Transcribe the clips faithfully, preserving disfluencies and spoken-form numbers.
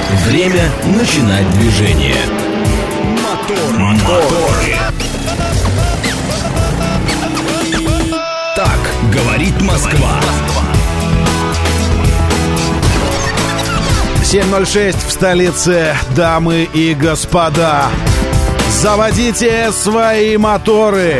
Время начинать движение. Мотор, мотор. Так говорит Москва. семь ноль шесть в столице, дамы и господа. Заводите свои моторы.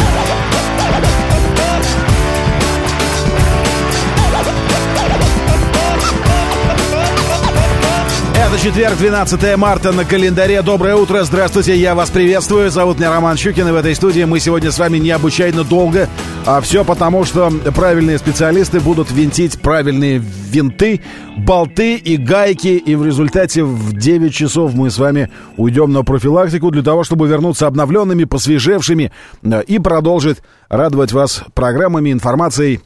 Это четверг, двенадцатое марта на календаре. Доброе утро, здравствуйте, я вас приветствую. Зовут меня Роман Щукин, и в этой студии мы сегодня с вами необычайно долго. А все потому, что правильные специалисты будут винтить правильные винты, болты и гайки. И в результате в девять часов мы с вами уйдем на профилактику для того, чтобы вернуться обновленными, посвежевшими и продолжить радовать вас программами, информацией.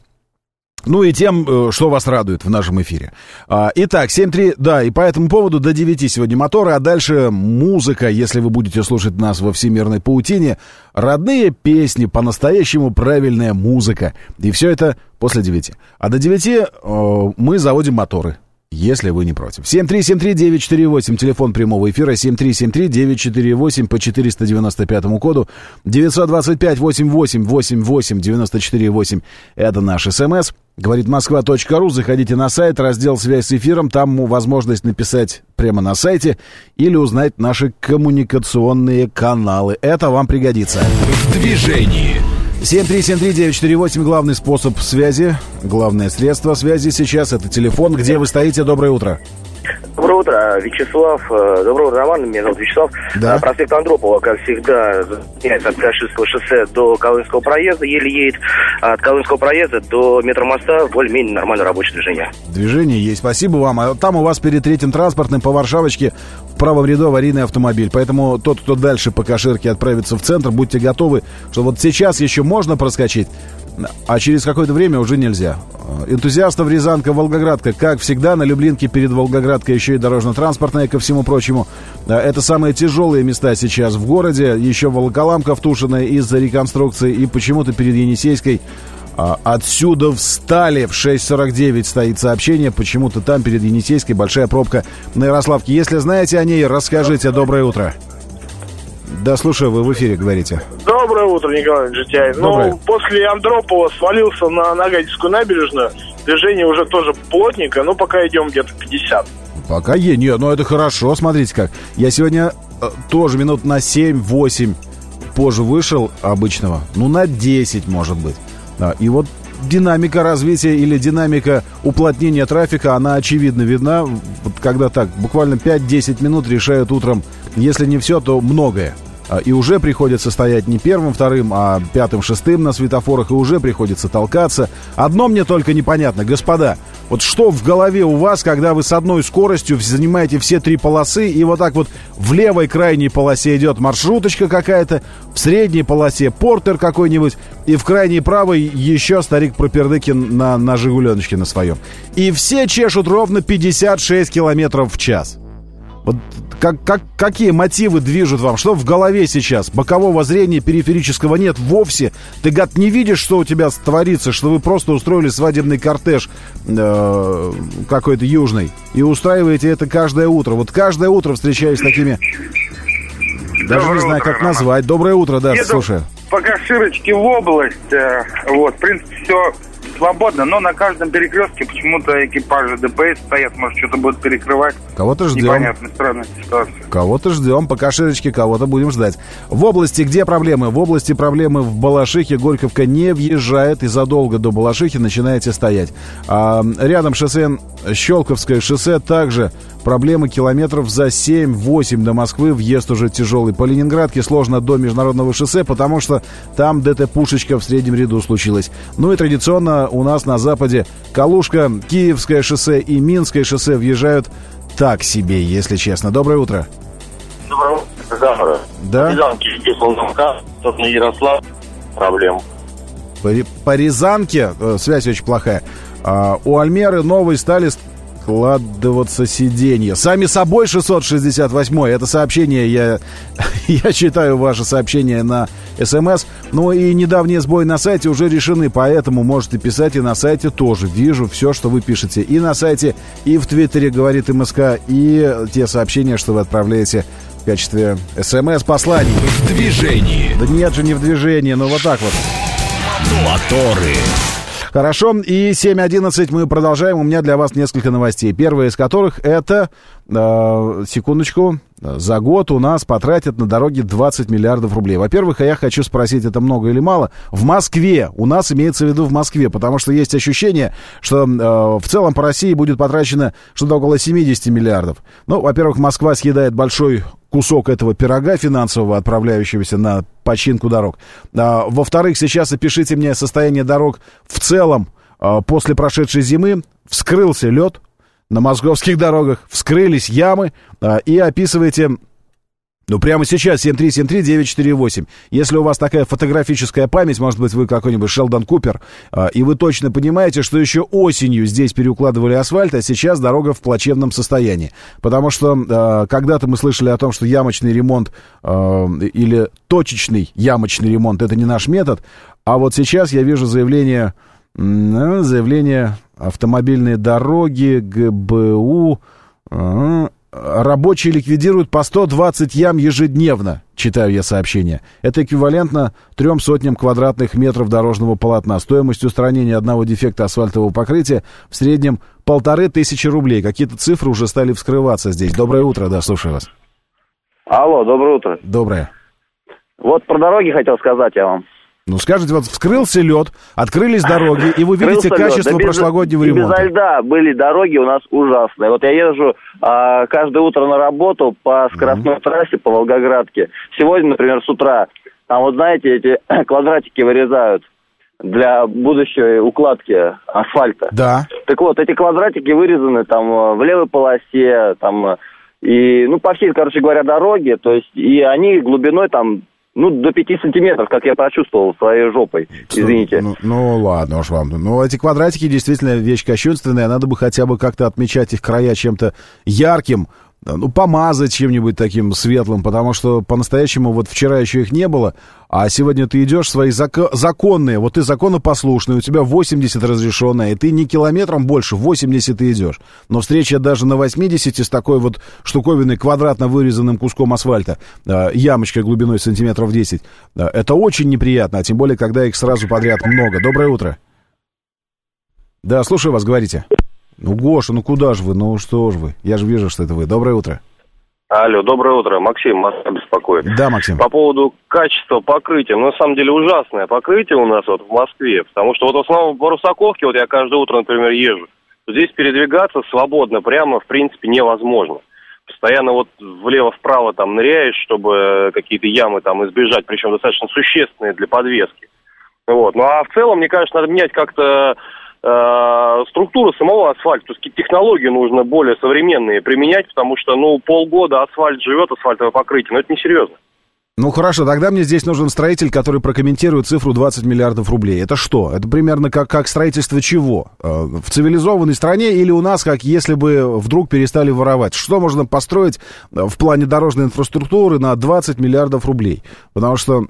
Ну и тем, что вас радует в нашем эфире. Итак, семь три, да, и по этому поводу до девяти сегодня моторы, а дальше музыка, если вы будете слушать нас во всемирной паутине. Родные песни, по-настоящему правильная музыка. И все это после девяти. А до девяти э, мы заводим моторы, если вы не против. семь три семь три девять четыре восемь, телефон прямого эфира, семь три семь три девять четыре восемь по четыреста девяносто пятому коду, девять два пять восемь восемь восемь восемь девять четыре восемь, это наш СМС. Говорит Москва.ру, заходите на сайт, раздел «Связь с эфиром», там возможность написать прямо на сайте или узнать наши коммуникационные каналы. Это вам пригодится. В движении. семь три семь три девять четыре восемь, главный способ связи, главное средство связи сейчас, это телефон. Где вы стоите? Доброе утро. Доброе утро, Вячеслав. Доброе утро, Роман. Меня зовут Вячеслав. Да. Проспект Андропова, как всегда, занимается от Каширского шоссе до Колыменского проезда, еле едет. От Колыменского проезда до метромоста более-менее нормальное рабочее движение. Движение есть, спасибо вам. А там у вас перед третьим транспортным по Варшавочке в правом ряду аварийный автомобиль. Поэтому тот, кто дальше по Каширке отправится в центр, будьте готовы, что вот сейчас еще можно проскочить, а через какое-то время уже нельзя. Энтузиастов Рязанка, Волгоградка, как всегда, на Люблинке перед Волгоградкой еще и дорожно-транспортная, ко всему прочему. Это самые тяжелые места сейчас в городе. Еще Волоколамка втушенная из-за реконструкции. И почему-то перед Енисейской отсюда встали. В шесть сорок девять стоит сообщение. Почему-то там перед Енисейской большая пробка на Ярославке. Если знаете о ней, расскажите. Доброе утро. Да, слушаю, вы в эфире говорите. Доброе утро, Николай Джетяев. Ну, после Андропова свалился на Нагатинскую набережную. Движение уже тоже плотненько, но пока идем где-то пятьдесят. Пока е, нет, ну это хорошо, смотрите как. Я сегодня э, тоже минут на семь-восемь позже вышел обычного. Ну, на десять, может быть. Да, и вот динамика развития или динамика уплотнения трафика, она очевидно видна. Вот когда так, буквально пять-десять минут решают утром, если не все, то многое. И уже приходится стоять не первым, вторым, а пятым, шестым на светофорах, и уже приходится толкаться. Одно мне только непонятно, господа, вот что в голове у вас, когда вы с одной скоростью занимаете все три полосы, и вот так вот в левой крайней полосе идет маршруточка какая-то, в средней полосе портер какой-нибудь, и в крайней правой еще старик Пропердыкин на, на «Жигуленочке» на своем. И все чешут ровно пятьдесят шесть километров в час. Вот как, как, какие мотивы движут вам? Что в голове сейчас? Бокового зрения периферического нет вовсе. Ты, гад, не видишь, что у тебя творится, что вы просто устроили свадебный кортеж э, какой-то южный и устраиваете это каждое утро. Вот каждое утро встречаюсь с такими... Даже Доброе не знаю, утро, как Роман. назвать. Доброе утро, да, Еду слушаю. по Каширочке в область, э, вот, в принципе, все свободно, но на каждом перекрестке почему-то экипажи ДПС стоят, может, что-то будут перекрывать. Кого-то ждем. Непонятная, странная ситуация. Кого-то ждем, по Каширочке кого-то будем ждать. В области где проблемы? В области проблемы в Балашихе. Горьковка не въезжает, и задолго до Балашихи начинаете стоять. А рядом шоссе, Щелковское шоссе, также проблемы километров за семь-восемь до Москвы. Въезд уже тяжелый. По Ленинградке сложно до Международного шоссе, потому что там ДТ-пушечка в среднем ряду случилась. Ну и традиционно у нас на западе Калужка, Киевское шоссе и Минское шоссе въезжают так себе, если честно. Доброе утро. Доброе утро, Замара. Да? Рязанки, Волновка, собственно, Ярослав, проблем. По, по Рязанке, э, связь очень плохая, а, у Альмеры новой стали складываться сиденья. Сами собой шестьсот шестьдесят восемь. Это сообщение, я, я читаю ваше сообщение на СМС. Ну и недавние сбои на сайте уже решены, поэтому можете писать и на сайте тоже. Вижу все, что вы пишете и на сайте, и в Твиттере, говорит МСК, и те сообщения, что вы отправляете в качестве СМС-посланий. В движении. Да нет же, не в движении, ну вот так вот. Моторы. Хорошо, и семь одиннадцать мы продолжаем. У меня для вас несколько новостей. Первая из которых это, э, секундочку, за год у нас потратят на дороги двадцать миллиардов рублей. Во-первых, я хочу спросить, это много или мало? В Москве, у нас имеется в виду в Москве, потому что есть ощущение, что э, в целом по России будет потрачено что-то около семьдесят миллиардов. Ну, во-первых, Москва съедает большой кусок этого пирога финансового, отправляющегося на починку дорог. А, во-вторых, сейчас опишите мне состояние дорог в целом а, после прошедшей зимы. Вскрылся лед на московских дорогах, вскрылись ямы, а, и описывайте, ну, прямо сейчас семь три семь три девять четыре восемь. Если у вас такая фотографическая память, может быть, вы какой-нибудь Шелдон Купер, а, и вы точно понимаете, что еще осенью здесь переукладывали асфальт, а сейчас дорога в плачевном состоянии. Потому что а, когда-то мы слышали о том, что ямочный ремонт а, или точечный ямочный ремонт — это не наш метод, а вот сейчас я вижу заявление, заявление автомобильные дороги, ГБУ... А, рабочие ликвидируют по сто двадцать ям ежедневно, читаю я сообщение. Это эквивалентно трем сотням квадратных метров дорожного полотна. Стоимость устранения одного дефекта асфальтового покрытия в среднем полторы тысячи рублей. Какие-то цифры уже стали вскрываться здесь. Доброе утро, да, слушаю вас. Алло, доброе утро. Доброе. Вот про дороги хотел сказать я вам. Ну, скажите, вот вскрылся лед, открылись дороги, и вы видите Вскрылся качество лед. Да без, прошлогоднего и ремонта. Без льда были дороги у нас ужасные. Вот я езжу а, каждое утро на работу по скоростной mm-hmm. трассе, по Волгоградке. Сегодня, например, с утра, там, вот знаете, эти квадратики вырезают для будущей укладки асфальта. Да. Так вот, эти квадратики вырезаны там в левой полосе, там, и, ну, по всей, короче говоря, дороге, то есть, и они глубиной там, ну, до пяти сантиметров, как я прочувствовал своей жопой, извините. Ну, ну ладно уж вам. Ну, эти квадратики действительно вещь кощунственная. Надо бы хотя бы как-то отмечать их края чем-то ярким, ну, помазать чем-нибудь таким светлым, потому что по-настоящему вот вчера еще их не было, а сегодня ты идешь свои зак- законные, вот ты законопослушный, у тебя восемьдесят разрешенное, и ты не километром больше, восемьдесят ты идешь. Но встреча даже на восьмидесяти с такой вот штуковиной, квадратно вырезанным куском асфальта, э, ямочкой глубиной сантиметров десять, э, это очень неприятно, а тем более, когда их сразу подряд много. Доброе утро. Да, слушаю вас, говорите. Ну, Гоша, ну куда же вы? Ну что ж вы? Я же вижу, что это вы. Доброе утро. Алло, доброе утро. Максим, Москва беспокоит. Да, Максим. По поводу качества покрытия. Ну, на самом деле, ужасное покрытие у нас вот в Москве. Потому что вот в основном по Русаковке, вот я каждое утро, например, езжу. Здесь передвигаться свободно прямо, в принципе, невозможно. Постоянно вот влево-вправо там ныряешь, чтобы какие-то ямы там избежать, причем достаточно существенные для подвески. Вот. Ну, а в целом, мне кажется, надо менять как-то структуру самого асфальта, то есть технологии нужно более современные применять, потому что, ну, полгода асфальт живет, асфальтовое покрытие, но это несерьезно. Ну, хорошо, тогда мне здесь нужен строитель, который прокомментирует цифру двадцать миллиардов рублей. Это что? Это примерно как, как строительство чего? В цивилизованной стране или у нас, как если бы вдруг перестали воровать? Что можно построить в плане дорожной инфраструктуры на двадцать миллиардов рублей? Потому что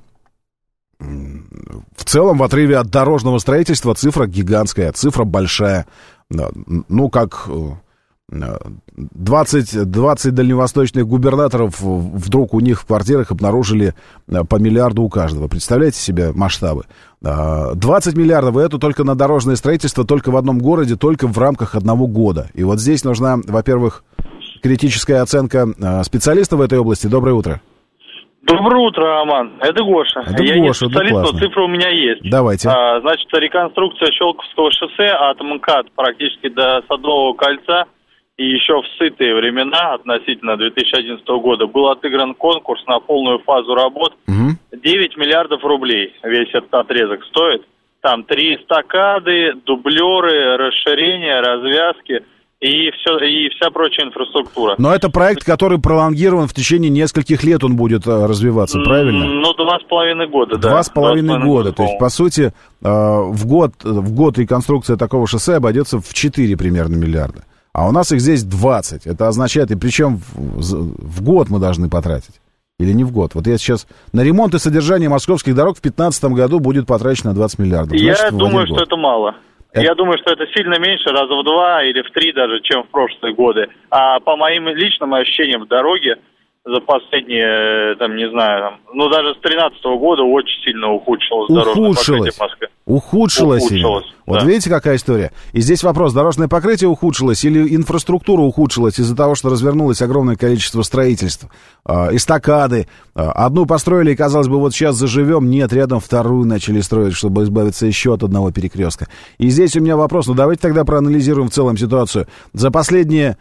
в целом в отрыве от дорожного строительства цифра гигантская, цифра большая. Ну, как двадцать, двадцать дальневосточных губернаторов вдруг у них в квартирах обнаружили по миллиарду у каждого. Представляете себе масштабы? двадцать миллиардов, и это только на дорожное строительство, только в одном городе, только в рамках одного года. И вот здесь нужна, во-первых, критическая оценка специалистов в этой области. Доброе утро. Доброе утро, Роман. Это Гоша. Это Я Гоша, не специалист, да, но цифра у меня есть. Давайте. А, значит, реконструкция Щелковского шоссе от МКАД практически до Садового кольца и еще в сытые времена, относительно две тысячи одиннадцатого года, был отыгран конкурс на полную фазу работ. Угу. девять миллиардов рублей весь этот отрезок стоит. Там три эстакады, дублеры, расширения, развязки. И, все, и вся прочая инфраструктура. Но это проект, который пролонгирован в течение нескольких лет, он будет а, развиваться, правильно? Ну, два с половиной года, да. Два с половиной года. То есть, по сути, а, в год, в год реконструкция такого шоссе обойдется в четыре примерно миллиарда. А у нас их здесь двадцать. Это означает, и причем в, в год мы должны потратить. Или не в год. Вот я сейчас... На ремонт и содержание московских дорог в две тысячи пятнадцатом году будет потрачено двадцать миллиардов. Значит, я думаю, что это мало. Это... Я думаю, что это сильно меньше, раза в два или в три даже, чем в прошлые годы. А по моим личным ощущениям в дороге за последние, там, не знаю, там, ну, даже с тринадцатого года очень сильно ухудшилось дорожное покрытие в Москве. Ухудшилось. Ухудшилось. Вот да. Видите, какая история? И здесь вопрос, дорожное покрытие ухудшилось или инфраструктура ухудшилась из-за того, что развернулось огромное количество строительства, э, эстакады. Э, одну построили, и, казалось бы, вот сейчас заживем. Нет, рядом вторую начали строить, чтобы избавиться еще от одного перекрестка. И здесь у меня вопрос, ну, давайте тогда проанализируем в целом ситуацию. За последние...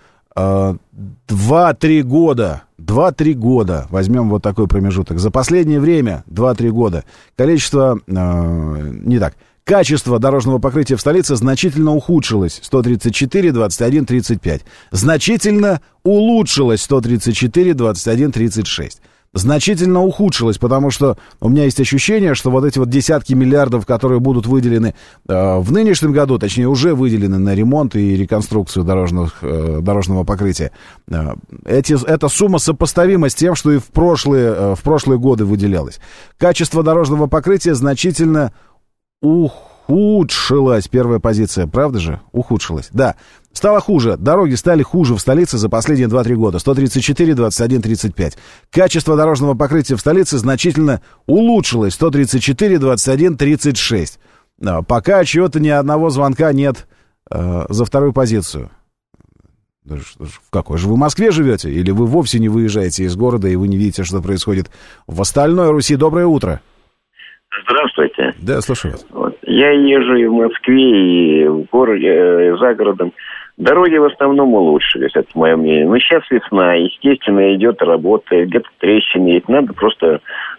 два-три года, два-три года, возьмем вот такой промежуток, за последнее время, два-три года, количество, э, не так, качество дорожного покрытия в столице значительно ухудшилось, сто тридцать четыре, двадцать один, тридцать пять, значительно улучшилось, сто тридцать четыре, двадцать один, тридцать шесть. Значительно ухудшилось, потому что у меня есть ощущение, что вот эти вот десятки миллиардов, которые будут выделены э, в нынешнем году, точнее, уже выделены на ремонт и реконструкцию дорожных, э, дорожного покрытия, э, эти, эта сумма сопоставима с тем, что и в прошлые, э, в прошлые годы выделялось. Качество дорожного покрытия значительно ухудшилось. Первая позиция, правда же? Ухудшилось, да. Стало хуже. Дороги стали хуже в столице за последние два-три года. сто тридцать четыре, двадцать один, тридцать пять. Качество дорожного покрытия в столице значительно улучшилось. сто тридцать четыре, двадцать один, тридцать шесть. Пока чего-то ни одного звонка нет э, за вторую позицию. В какой же вы в Москве живете? Или вы вовсе не выезжаете из города, и вы не видите, что происходит в остальной Руси? Доброе утро. Здравствуйте. Да, слушаю вас. Вот. Я езжу и в Москве, и в городе, и за городом. Дороги в основном улучшились, это мое мнение. Но сейчас весна, естественно, идет работа, где-то трещины есть. Надо просто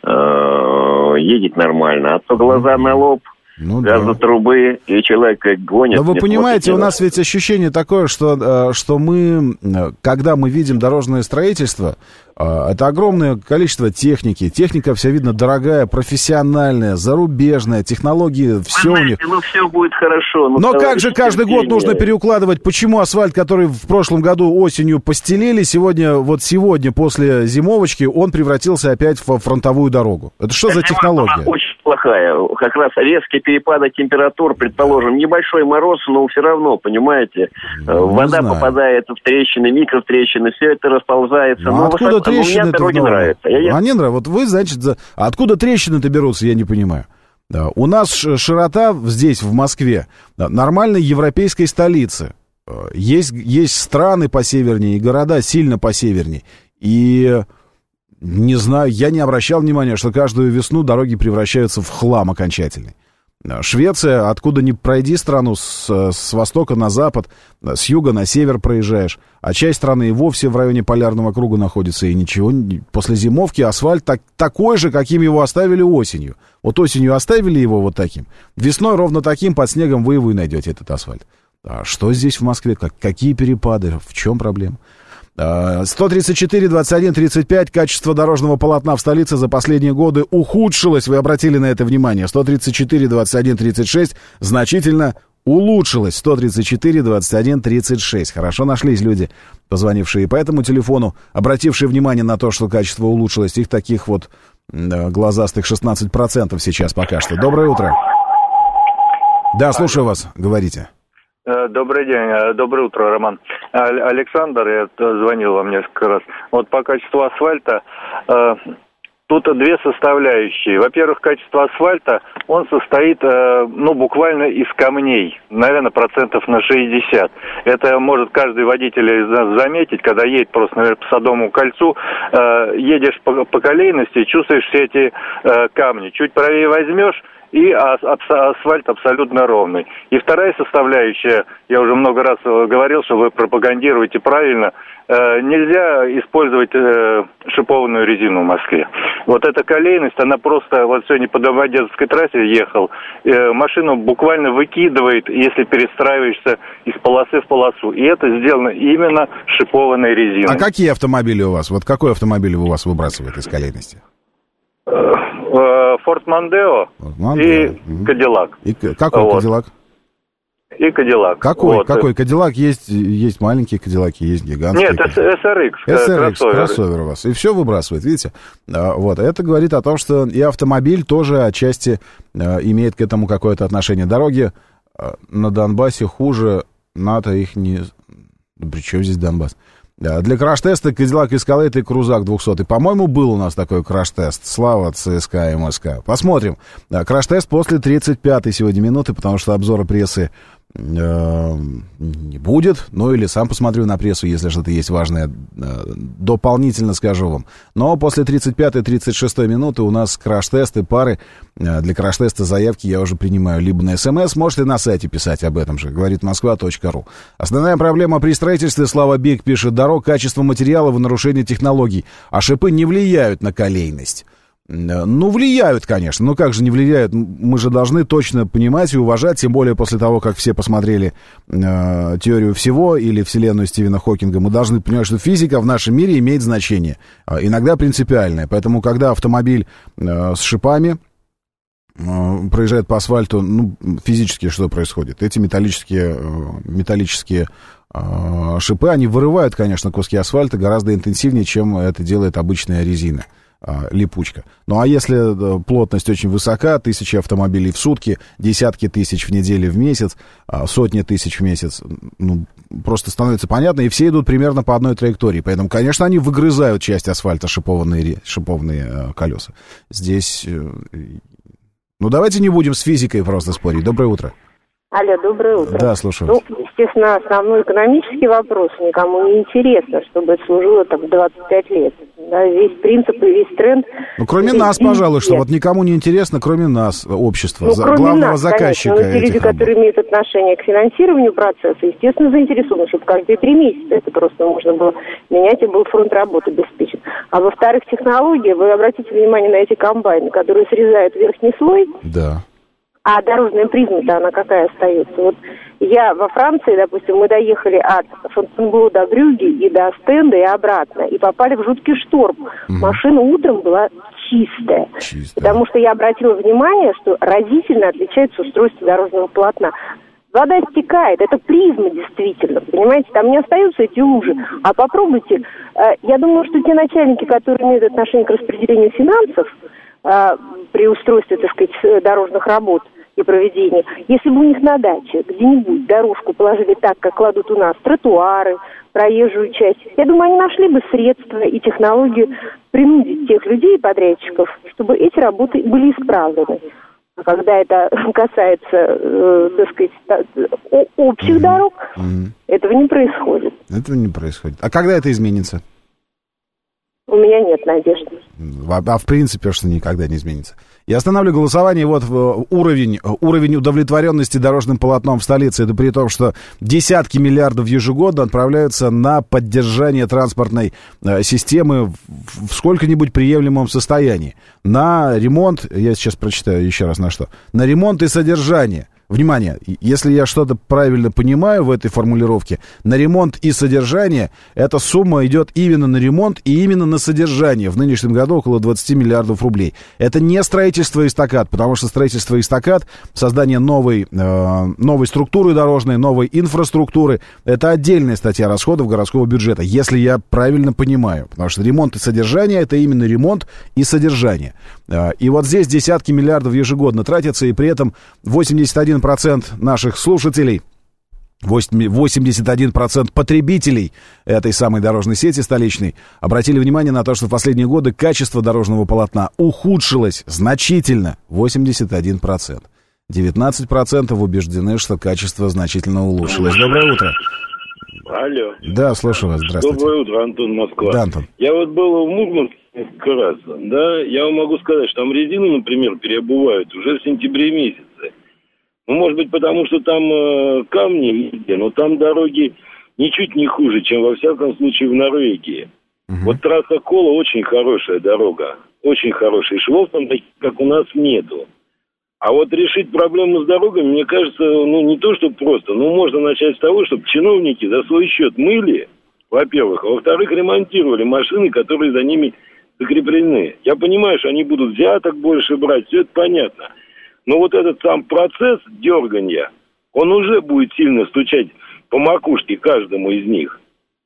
э, ездить нормально. А то глаза на лоб, ну, газотрубы, да. И человек гонит. Но вы понимаете, у нас ведь ощущение такое, что, что мы, когда мы видим дорожное строительство, это огромное количество техники. Техника вся, видно, дорогая, профессиональная, зарубежная, технологии, все у них. Ну, все будет хорошо. Ну, но как же каждый год нужно переукладывать? Почему асфальт, который в прошлом году осенью постелили, сегодня, вот сегодня, после зимовочки, он превратился опять в фронтовую дорогу? Это что за технология? Очень плохая. Как раз резкие перепады температур, предположим, небольшой мороз, но все равно, понимаете, ну, вода попадает в трещины, микротрещины, все это расползается. Ну, откуда трещины-то? Мне нравится. Я... А не нравится. Вот вы, значит, за... а откуда трещины-то берутся, я не понимаю. Да. У нас широта здесь, в Москве, да, нормальной европейской столицы. Есть, есть страны посевернее и города сильно посевернее. И, не знаю, я не обращал внимания, что каждую весну дороги превращаются в хлам окончательный. Швеция, откуда ни пройди страну, с, с востока на запад, с юга на север проезжаешь, а часть страны и вовсе в районе полярного круга находится, и ничего, после зимовки асфальт так, такой же, каким его оставили осенью. Вот осенью оставили его вот таким, весной ровно таким, под снегом вы его и найдете, этот асфальт. А что здесь в Москве, как, какие перепады, в чем проблема? сто тридцать четыре, двадцать один, тридцать пять. Качество дорожного полотна в столице за последние годы ухудшилось. Вы обратили на это внимание. сто тридцать четыре, двадцать один, тридцать шесть. Значительно улучшилось. сто тридцать четыре, двадцать один, тридцать шесть. Хорошо нашлись люди, позвонившие по этому телефону, обратившие внимание на то, что качество улучшилось. Их таких вот да, глазастых шестнадцать процентов сейчас пока что. Доброе утро. Да, слушаю вас. Говорите. Добрый день, доброе утро, Роман. Александр, я звонил вам несколько раз. Вот по качеству асфальта, э, тут две составляющие. Во-первых, качество асфальта, он состоит, э, ну, буквально из камней, наверное, процентов на шестьдесят. Это может каждый водитель из нас заметить, когда едет просто, наверное, по Садовому кольцу, э, едешь по, по колейности, чувствуешь все эти э, камни. Чуть правее возьмешь, и асфальт абсолютно ровный. И вторая составляющая, я уже много раз говорил, что вы пропагандируете правильно, э, нельзя использовать э, шипованную резину в Москве. Вот эта колейность, она просто, вот сегодня по Домодедовской трассе ехал, э, машину буквально выкидывает, если перестраиваешься из полосы в полосу. И это сделано именно шипованной резиной. А какие автомобили у вас? Вот какой автомобиль у вас выбрасывает из колейности? Форд Мондео и Кадиллак. И какой вот. Кадиллак? и Кадиллак. Какой? Вот. Какой? Кадиллак есть, есть маленькие Кадиллаки, есть гигантские. Нет, эс эр икс. эс эр икс, кроссовер. кроссовер у вас. И все выбрасывает, видите? Вот. Это говорит о том, что и автомобиль тоже отчасти имеет к этому какое-то отношение. Дороги на Донбассе хуже, НАТО их не... При чем здесь Донбасс? Для краш-теста Cadillac Escalade и Крузак двухсотый. По-моему, был у нас такой краш-тест. Слава ЦСКА и МСК. Посмотрим. Краш-тест после тридцать пятой сегодня минуты, потому что обзора прессы э, не будет. Ну, или сам посмотрю на прессу, если что-то есть важное. Э, дополнительно скажу вам. Но после тридцать пятой тридцать шестой минуты у нас краш-тесты, пары. Э, для краш-теста заявки я уже принимаю либо на СМС, можете на сайте писать об этом же. Говорит москва точка ру. Основная проблема при строительстве, Слава Бик пишет, дорог, качество материалов и нарушение технологий. А шипы не влияют на колейность. Ну, влияют, конечно. Ну, как же не влияют? Мы же должны точно понимать и уважать, тем более после того, как все посмотрели э, теорию всего или вселенную Стивена Хокинга, мы должны понимать, что физика в нашем мире имеет значение. Э, иногда принципиальное. Поэтому, когда автомобиль э, с шипами э, проезжает по асфальту, ну, физически что происходит? Эти металлические, э, металлические э, шипы, они вырывают, конечно, куски асфальта гораздо интенсивнее, чем это делает обычная резина. Липучка. Ну, а если плотность очень высока, тысячи автомобилей в сутки, десятки тысяч в неделю, в месяц, сотни тысяч в месяц, ну, просто становится понятно, и все идут примерно по одной траектории. Поэтому, конечно, они выгрызают часть асфальта, шипованные, шипованные колеса. Здесь... Ну, давайте не будем с физикой просто спорить. Доброе утро. Алло, доброе утро. Да, слушаю. Ну, естественно, основной экономический вопрос никому не интересно, чтобы это служило так двадцать пять лет. Да, весь принцип и весь тренд... Ну, кроме нас, пожалуй, что вот никому не интересно, кроме нас, общества, ну, за, кроме главного нас, заказчика конечно, но те люди, работ. которые имеют отношение к финансированию процесса, естественно, заинтересованы, чтобы каждые три месяца это просто можно было менять, и был фронт работы обеспечен. А во-вторых, технология, вы обратите внимание на эти комбайны, которые срезают верхний слой, да. А дорожная призма-то она какая остается? Вот я во Франции, допустим, мы доехали от Фонтенбло до Брюгге и до Остенда и обратно, и попали в жуткий шторм. Mm-hmm. Машина утром была чистая, чистая, потому что я обратила внимание, что разительно отличается устройство дорожного полотна. Вода стекает, это призма действительно, понимаете, там не остаются эти лужи. А попробуйте, я думаю, что те начальники, которые имеют отношение к распределению финансов, при устройстве, так сказать, дорожных работ и проведения, если бы у них на даче где-нибудь дорожку положили так, как кладут у нас, тротуары, проезжую часть, я думаю, они нашли бы средства и технологию принудить тех людей, подрядчиков, чтобы эти работы были исправлены. А когда это касается, э, так сказать, общих mm-hmm. дорог, mm-hmm. этого не происходит. Этого не происходит. А когда это изменится? У меня нет надежды. А, а в принципе, что никогда не изменится. Я останавливаю голосование. Вот уровень, уровень удовлетворенности дорожным полотном в столице. Это при том, что десятки миллиардов ежегодно отправляются на поддержание транспортной э, системы в, в сколько-нибудь приемлемом состоянии. На ремонт, я сейчас прочитаю еще раз на что. На ремонт и содержание. Внимание, если я что-то правильно понимаю в этой формулировке, на ремонт и содержание, эта сумма идет именно на ремонт и именно на содержание. В нынешнем году около двадцать миллиардов рублей. Это не строительство эстакад, потому что строительство эстакад, создание новой, э, новой структуры дорожной, новой инфраструктуры, это отдельная статья расходов городского бюджета, если я правильно понимаю. Потому что ремонт и содержание, это именно ремонт и содержание. Э, и вот здесь десятки миллиардов ежегодно тратятся, и при этом восемьдесят один процент наших слушателей, восемьдесят один процент потребителей этой самой дорожной сети столичной обратили внимание на то, что в последние годы качество дорожного полотна ухудшилось значительно. восемьдесят один процент. девятнадцать процентов убеждены, что качество значительно улучшилось. Доброе утро. Алло. Да, слушаю вас. Здравствуйте. Доброе утро, Антон, Москва. Да, Антон. Я вот был в Мурманске несколько раз, да, я вам могу сказать, что там резину, например, переобувают уже в сентябре месяце. Ну, может быть, потому что там э, камни, но там дороги ничуть не хуже, чем во всяком случае в Норвегии. Uh-huh. Вот трасса Кола очень хорошая дорога, очень хорошая. И швов там таких, как у нас, нету. А вот решить проблему с дорогами, мне кажется, ну, не то, что просто, но можно начать с того, чтобы чиновники за свой счет мыли, во-первых, а во-вторых, ремонтировали машины, которые за ними закреплены. Я понимаю, что они будут взяток больше брать, все это понятно. Но вот этот сам процесс дерганья, он уже будет сильно стучать по макушке каждому из них.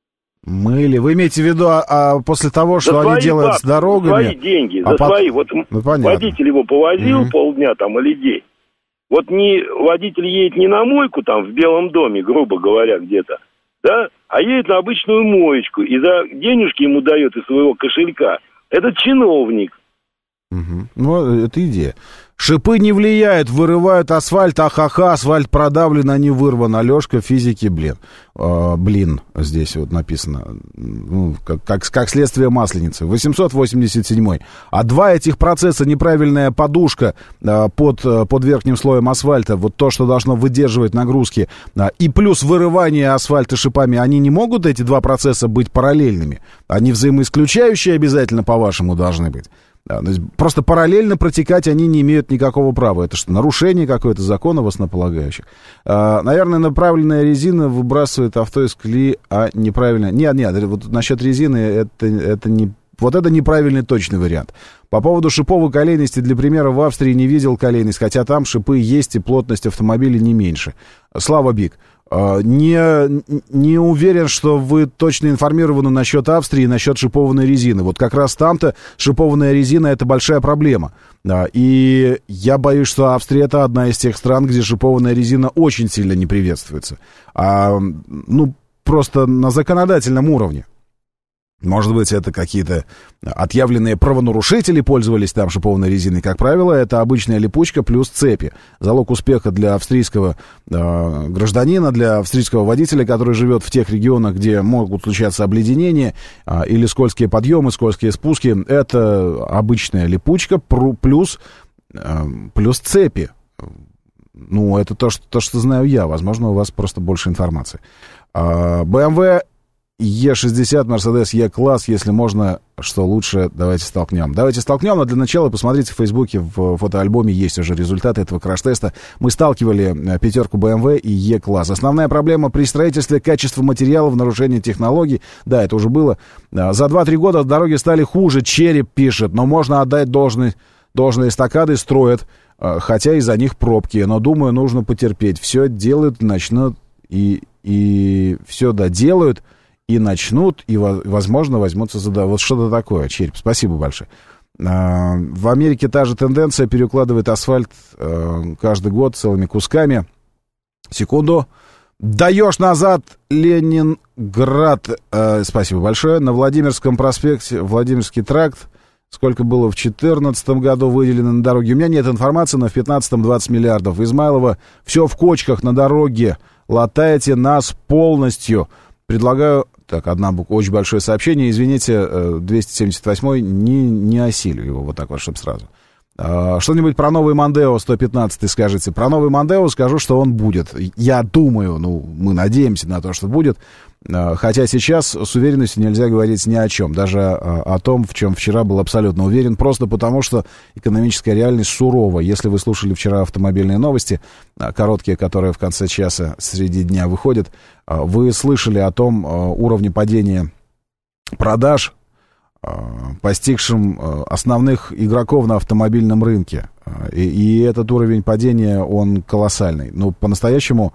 Мыли. Вы имеете в виду, а, а после того, что за они делают бабки, с дорогами... За свои деньги, а за по... свои. Вот ну, водитель его повозил mm-hmm. полдня там или день. Вот не, водитель едет не на мойку там в Белом доме, грубо говоря, где-то, да, а едет на обычную моечку, и за денежки ему дает из своего кошелька. Это чиновник. Угу. Ну, это идея. Шипы не влияют, вырывают асфальт, ахаха, асфальт продавлен, а не вырван. Алешка, физики, блин. Э, блин, здесь вот написано. Ну, как, как, как следствие масленицы. восемьсот восемьдесят седьмой. А два этих процесса, неправильная подушка э, под, под верхним слоем асфальта, вот то, что должно выдерживать нагрузки, э, и плюс вырывание асфальта шипами, они не могут, эти два процесса, быть параллельными? Они взаимоисключающие обязательно, по-вашему, должны быть? Да, то есть просто параллельно протекать они не имеют никакого права. Это что, нарушение какое-то закона основополагающих? А, наверное, направленная резина выбрасывает авто из колеи, а неправильно... Нет, нет, вот насчет резины это, это не... Вот это неправильный точный вариант. По поводу шиповой колейности, для примера, в Австрии не видел колейность, хотя там шипы есть и плотность автомобиля не меньше. Слава Бик. Не, не уверен, что вы точно информированы насчет Австрии и насчет шипованной резины. Вот как раз там-то шипованная резина — это большая проблема. И я боюсь, что Австрия — это одна из тех стран, где шипованная резина очень сильно не приветствуется. А, ну, просто на законодательном уровне. Может быть, это какие-то отъявленные правонарушители пользовались там шипованной резиной. Как правило, это обычная липучка плюс цепи. Залог успеха для австрийского э, гражданина, для австрийского водителя, который живет в тех регионах, где могут случаться обледенения э, или скользкие подъемы, скользкие спуски. Это обычная липучка плюс, э, плюс цепи. Ну, это то что, то, что знаю я. Возможно, у вас просто больше информации. бэ эм вэ Е шестьдесят, Mercedes E-класс, если можно, что лучше, давайте столкнем. Давайте столкнем, но для начала посмотрите в Фейсбуке, в фотоальбоме есть уже результаты этого краш-теста. Мы сталкивали пятерку бэ эм вэ и E-класс. Основная проблема при строительстве — качество материалов, нарушение технологий. Да, это уже было. За два-три года дороги стали хуже, Череп пишет, но можно отдать должное, должные эстакады строят, хотя из-за них пробки. Но, думаю, нужно потерпеть. Все делают, начнут и, и все доделают. И начнут, и, возможно, возьмутся за... Вот что-то такое, Череп, спасибо большое. В Америке та же тенденция, перекладывает асфальт каждый год целыми кусками. Секунду. Даешь назад, Ленинград. Спасибо большое. На Владимирском проспекте, Владимирский тракт. Сколько было в две тысячи четырнадцатом году выделено на дороге? У меня нет информации, но в две тысячи пятнадцатом двадцать миллиардов. Измайлово, все в кочках на дороге. Латайте нас полностью. Предлагаю... Так, одна буква, очень большое сообщение. Извините, двести семьдесят восьмой, не, не осилю его вот так вот, чтобы сразу. А, что-нибудь про новый Мондео сто пятнадцатый скажите. Про новый Мондео скажу, что он будет. Я думаю, ну, мы надеемся на то, что будет. А, хотя сейчас с уверенностью нельзя говорить ни о чем. Даже а, о том, в чем вчера был абсолютно уверен. Просто потому, что экономическая реальность сурова. Если вы слушали вчера автомобильные новости, а, короткие, которые в конце часа среди дня выходят, а, вы слышали о том а, уровне падения продаж, постигшим основных игроков на автомобильном рынке. И, и этот уровень падения, он колоссальный. Но по-настоящему,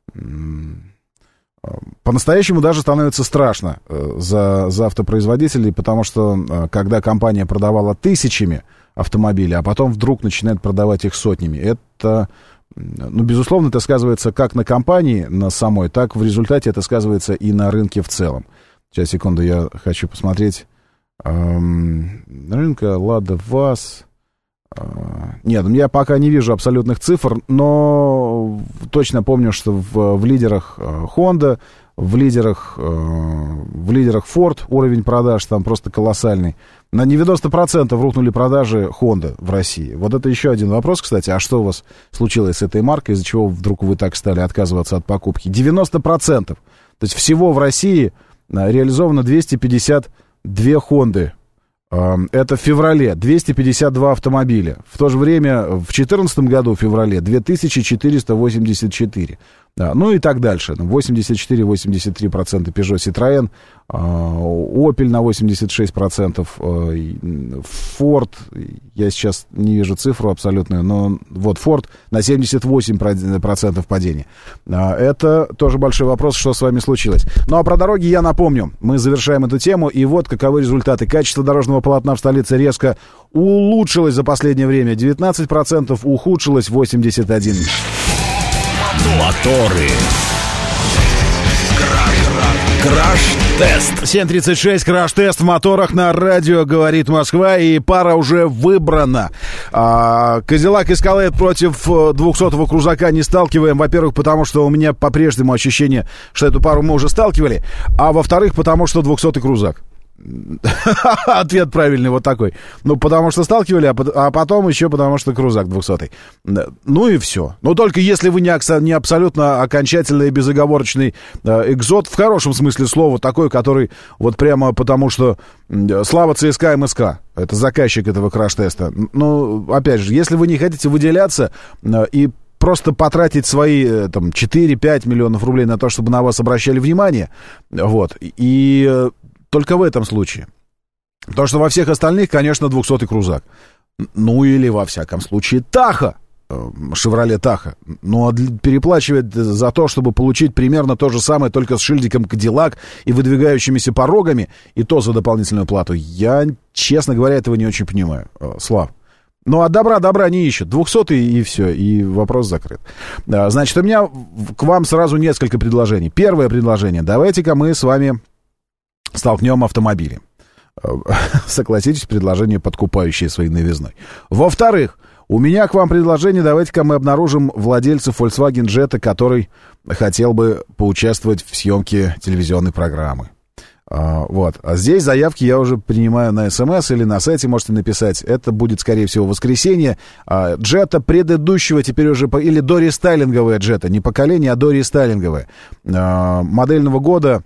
по-настоящему даже становится страшно за, за автопроизводителей, потому что когда компания продавала тысячами автомобилей, а потом вдруг начинает продавать их сотнями, это, ну, безусловно, это сказывается как на компании, на самой, так в результате это сказывается и на рынке в целом. Сейчас, секунду, я хочу посмотреть. Рынка, Лада, ВАЗ. Нет, я пока не вижу абсолютных цифр, но точно помню, что в, в лидерах Honda, в лидерах, в лидерах Ford уровень продаж там просто колоссальный. На девяносто процентов рухнули продажи Honda в России. Вот это еще один вопрос, кстати. А что у вас случилось с этой маркой, из-за чего вдруг вы так стали отказываться от покупки? девяносто процентов. То есть всего в России реализовано двести пятьдесят две Хонды. Это в феврале. двести пятьдесят два автомобиля. В то же время в две тысячи четырнадцатом году в феврале две тысячи четыреста восемьдесят четыре. Ну и так дальше. восемьдесят четыре - восемьдесят три процента Peugeot, Citroën, Opel на восемьдесят шесть процентов, Ford, я сейчас не вижу цифру абсолютную, но вот Ford на семьдесят восемь процентов падения. Это тоже большой вопрос, что с вами случилось. Ну а про дороги я напомню. Мы завершаем эту тему, и вот каковы результаты. Качество дорожного полотна в столице резко улучшилось за последнее время. девятнадцать процентов, ухудшилось восемьдесят один процент. Моторы. Краш-тест. семь тридцать шесть, краш-тест в моторах на радио «Говорит Москва», и пара уже выбрана. А, Кадиллак Эскалейд против двухсотого крузака не сталкиваем. Во-первых, потому что у меня по-прежнему ощущение, что эту пару мы уже сталкивали. А во-вторых, потому что двухсотый крузак. Ответ правильный вот такой. Ну, потому что сталкивали, а потом еще потому что крузак двухсотый. Ну и все. Но только если вы не, не абсолютно окончательный и безоговорочный э, экзот, в хорошем смысле слова, такой, который вот прямо потому что слава ЦСКА МСК. Это заказчик этого краш-теста. Ну, опять же, если вы не хотите выделяться э, и просто потратить свои там четыре-пять миллионов рублей на то, чтобы на вас обращали внимание, вот, и только в этом случае. Потому что во всех остальных, конечно, двухсотый крузак. Ну или, во всяком случае, Таха. Шевроле Таха. Ну а переплачивать за то, чтобы получить примерно то же самое, только с шильдиком Кадиллак и выдвигающимися порогами, и то за дополнительную плату, я, честно говоря, этого не очень понимаю. Слав. Ну, а добра добра не ищут. Двухсотый и все, и вопрос закрыт. Значит, у меня к вам сразу несколько предложений. Первое предложение. Давайте-ка мы с вами столкнем автомобили. Согласитесь, предложение подкупающее своей новизной. Во-вторых, у меня к вам предложение. Давайте-ка мы обнаружим владельца Volkswagen Jetta, который хотел бы поучаствовать в съемке телевизионной программы. А, вот. А здесь заявки я уже принимаю на СМС или на сайте, можете написать. Это будет, скорее всего, воскресенье. А, Jetta предыдущего, теперь уже, по... или дорестайлинговая Jetta, не поколение, а дорестайлинговая. А, модельного года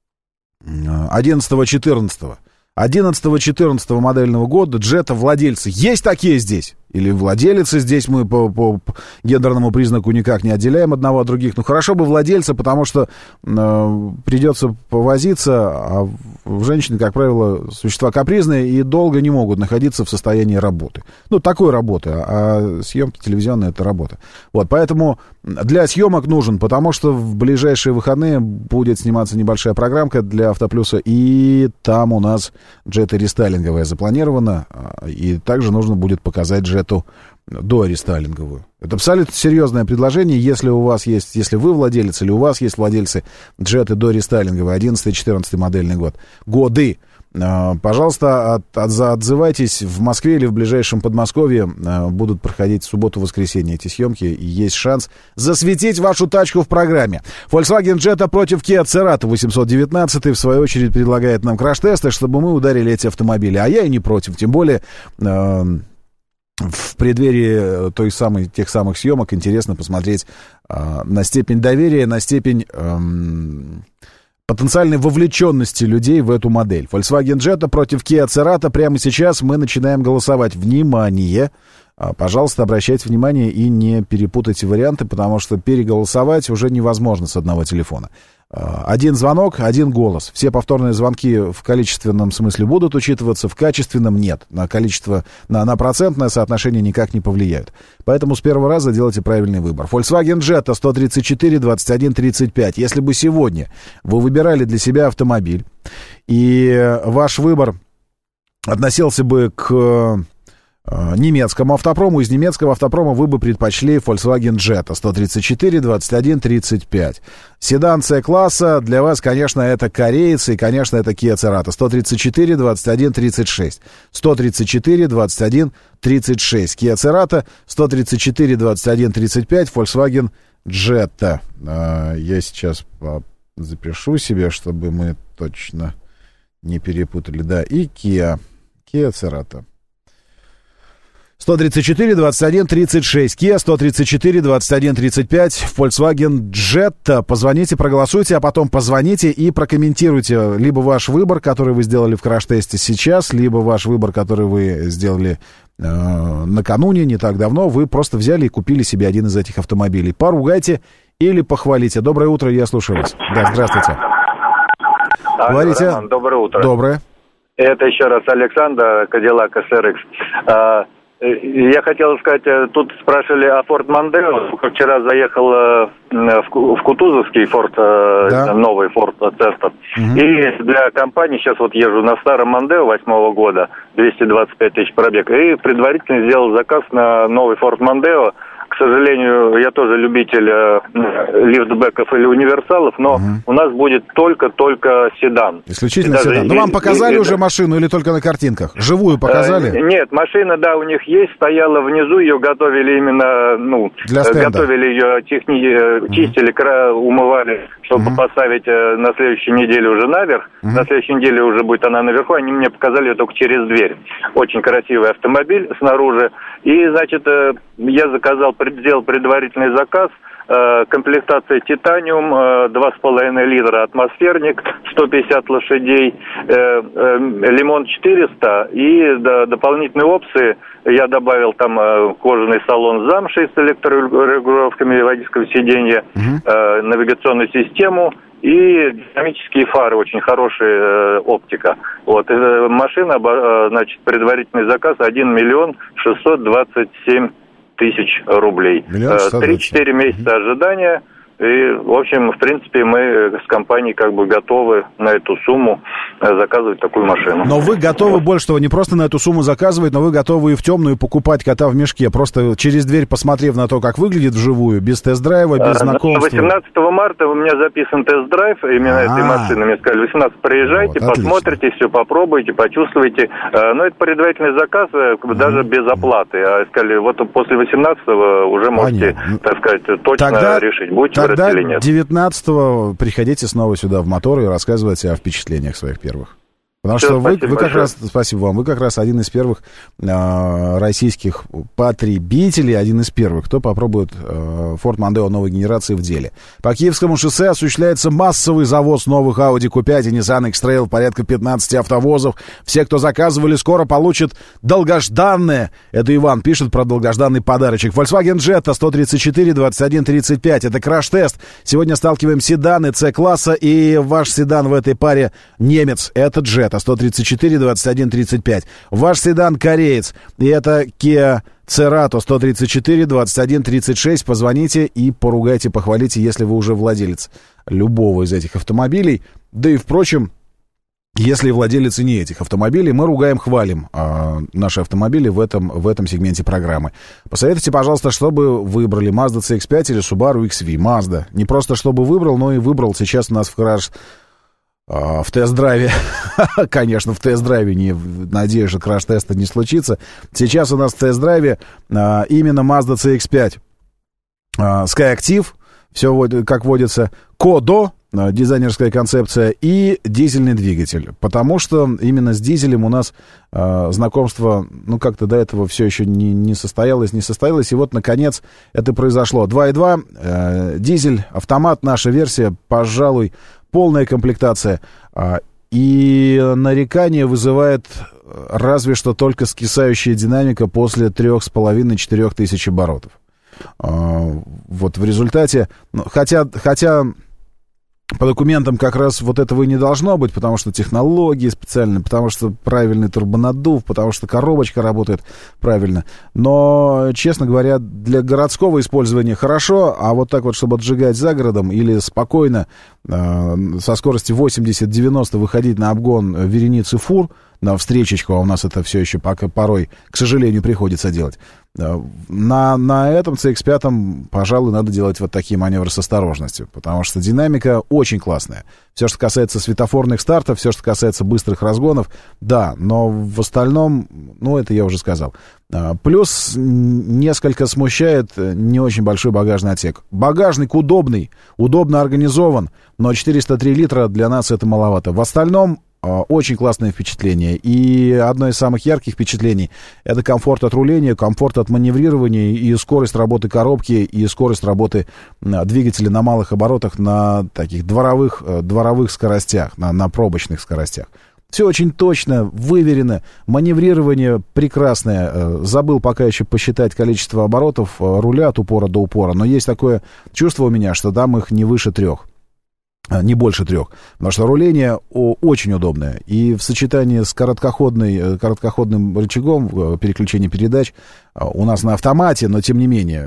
одиннадцатого-четырнадцатого. одиннадцатого-четырнадцатого модельного года Jetta владельцы. Есть такие здесь? Или владелицы здесь, мы по, по гендерному признаку никак не отделяем одного от других. Ну, хорошо бы владельца, потому что э, придется повозиться, а женщины, как правило, существа капризные и долго не могут находиться в состоянии работы. Ну, такой работы, а съемки телевизионные — это работа. Вот, поэтому для съемок нужен, потому что в ближайшие выходные будет сниматься небольшая программка для Автоплюса, и там у нас Jetta рестайлинговая запланирована, и также нужно будет показать Jetta эту дорестайлинговую. Это абсолютно серьезное предложение. Если у вас есть, если вы владелец или у вас есть владельцы Jetta дорестайлинговой, одиннадцатый-четырнадцатый модельный год, годы, пожалуйста, от, от, отзывайтесь. В Москве или в ближайшем Подмосковье будут проходить в субботу-воскресенье эти съемки, и есть шанс засветить вашу тачку в программе. Volkswagen Jetta против Kia Cerato восемьсот девятнадцать, в свою очередь, предлагает нам краш-тесты, чтобы мы ударили эти автомобили. А я и не против, тем более э, в преддверии той самой, тех самых съемок интересно посмотреть э, на степень доверия, на степень э, потенциальной вовлеченности людей в эту модель. Volkswagen Jetta против Kia Cerato. Прямо сейчас мы начинаем голосовать. Внимание! Пожалуйста, обращайте внимание и не перепутайте варианты, потому что переголосовать уже невозможно с одного телефона. Один звонок, один голос. Все повторные звонки в количественном смысле будут учитываться, в качественном нет. На количество, на, на процентное соотношение никак не повлияют. Поэтому с первого раза делайте правильный выбор. Volkswagen Jetta сто тридцать четыре двадцать один тридцать пять. Если бы сегодня вы выбирали для себя автомобиль, и ваш выбор относился бы к немецкому автопрому, из немецкого автопрома вы бы предпочли Volkswagen Jetta сто тридцать четыре двадцать один тридцать пять. Седан С-класса для вас, конечно, это кореец, и, конечно, это Kia Cerato сто тридцать четыре двадцать один тридцать шесть. сто тридцать четыре двадцать один тридцать шесть. Kia Cerato сто тридцать четыре двадцать один тридцать пять. Volkswagen Jetta. Я сейчас запишу себе, чтобы мы точно не перепутали. Да, и Kia. Kia Cerato. сто тридцать четыре двадцать один тридцать шесть. Kia сто тридцать четыре двадцать один тридцать пять. Volkswagen Jetta. Позвоните, проголосуйте, а потом позвоните и прокомментируйте либо ваш выбор, который вы сделали в краш-тесте сейчас, либо ваш выбор, который вы сделали э, накануне, не так давно. Вы просто взяли и купили себе один из этих автомобилей. Поругайте или похвалите. Доброе утро, я слушаю вас. Да, здравствуйте. Алло, Говорите. Роман, доброе утро. Доброе. Это еще раз Александр, Cadillac эс эр икс. А, я хотел сказать, тут спрашивали о Ford Mondeo. Вчера заехал в Кутузовский Ford, да. новый Ford Cestor. Угу. И для компании сейчас вот езжу на старом Mondeo восьмого года, двести двадцать пять тысяч пробег. И предварительно сделал заказ на новый Ford Mondeo. К сожалению, я тоже любитель э, лифтбеков или универсалов, но угу. у нас будет только-только седан. Исключительно даже, седан. Ну, вам показали и, уже и, машину или только на картинках? Живую показали? Э, нет, машина, да, у них есть, стояла внизу, ее готовили именно, ну, для стенда. Готовили ее, техни... угу. чистили, кра... умывали, чтобы угу. поставить э, на следующей неделе уже наверх. Угу. На следующей неделе уже будет она наверху, они мне показали ее только через дверь. Очень красивый автомобиль снаружи. И, значит, э, я заказал, сделал предварительный заказ, э, комплектация титаниум, э, два с половиной литра атмосферник, сто пятьдесят лошадей, э, э, лимон четыреста и да, дополнительные опции. Я добавил там э, кожаный салон замши с электрорегулировками водительского сиденья, угу. э, навигационную систему и динамические фары, очень хорошая э, оптика. Вот, э, машина, э, значит, предварительный заказ один миллион шестьсот двадцать семь тысяч рублей. три-четыре месяца ожидания. И, в общем, в принципе, мы с компанией как бы готовы на эту сумму заказывать такую машину. Но вы готовы больше того, не просто на эту сумму заказывать, но вы готовы и в темную покупать кота в мешке, просто через дверь посмотрев на то, как выглядит вживую, без тест-драйва, без знакомства. восемнадцатого марта у меня записан тест-драйв именно А-а-а. этой машины. Мне сказали, восемнадцатого приезжайте, вот, посмотрите, отлично. Все попробуйте, почувствуйте. Но это предварительный заказ, даже без оплаты. А сказали, вот после восемнадцатого уже можете, Понятно. так сказать, точно тогда, решить, будете тогда или нет. девятнадцатого приходите снова сюда в Мотор и рассказывайте о впечатлениях своих первых. Потому Все, что вы, вы как раз, спасибо вам, вы как раз один из первых э, российских потребителей, один из первых, кто попробует э, Ford Mondeo новой генерации в деле. По Киевскому шоссе осуществляется массовый завоз новых Audi кью пять и Nissan X-Trail, порядка пятнадцати автовозов. Все, кто заказывали, скоро получат долгожданное, это Иван пишет про долгожданный подарочек. Volkswagen Jetta сто тридцать четыре двадцать один тридцать пять, это краш-тест. Сегодня сталкиваем седаны С-класса, и ваш седан в этой паре немец, это Jetta. сто тридцать четыре двадцать один тридцать пять. Ваш седан кореец, и это Kia Cerato сто тридцать четыре двадцать один тридцать шесть. Позвоните и поругайте, похвалите, если вы уже владелец любого из этих автомобилей. Да и, впрочем, если владелец и не этих автомобилей, мы ругаем, хвалим а, наши автомобили в этом, в этом сегменте программы. Посоветуйте, пожалуйста, чтобы выбрали Mazda си икс пять или Subaru икс ви. Mazda. Не просто чтобы выбрал, но и выбрал. Сейчас у нас в гараж... В тест-драйве, конечно, в тест-драйве, не, надеюсь, что краш-теста не случится. Сейчас у нас в тест-драйве а, именно Mazda си икс пять, а, Skyactiv, все как водится, Кодо, а, дизайнерская концепция, и дизельный двигатель. Потому что именно с дизелем у нас а, знакомство, ну, как-то до этого все еще не, не состоялось, не состоялось. И вот, наконец, это произошло. два и два, а, дизель, автомат, наша версия, пожалуй, полная комплектация. И нарекание вызывает разве что только скисающая динамика после трех с половиной-четырех тысяч оборотов. Вот в результате, хотя, хотя по документам как раз вот этого и не должно быть, потому что технологии специальные, потому что правильный турбонаддув, потому что коробочка работает правильно. Но, честно говоря, для городского использования хорошо, а вот так вот, чтобы отжигать за городом или спокойно э, со скорости восемьдесят-девяносто выходить на обгон вереницы фур, на встречечку, а у нас это все еще пока порой, к сожалению, приходится делать. На, на этом си икс пять, пожалуй, надо делать вот такие маневры с осторожностью, потому что динамика очень классная. Все, что касается светофорных стартов, все, что касается быстрых разгонов, да, но в остальном, ну, это я уже сказал. Плюс несколько смущает не очень большой багажный отсек. Багажник удобный, удобно организован, но четыреста три литра для нас это маловато. В остальном очень классное впечатление. И одно из самых ярких впечатлений — это комфорт от руления, комфорт от маневрирования и скорость работы коробки, и скорость работы двигателя на малых оборотах, на таких дворовых, дворовых скоростях, на, на пробочных скоростях. Все очень точно, выверено, маневрирование прекрасное. Забыл пока еще посчитать количество оборотов руля от упора до упора, но есть такое чувство у меня, что там их не выше трех. Не больше трех, потому что руление очень удобное. И в сочетании с короткоходной, короткоходным рычагом переключения передач у нас на автомате, но тем не менее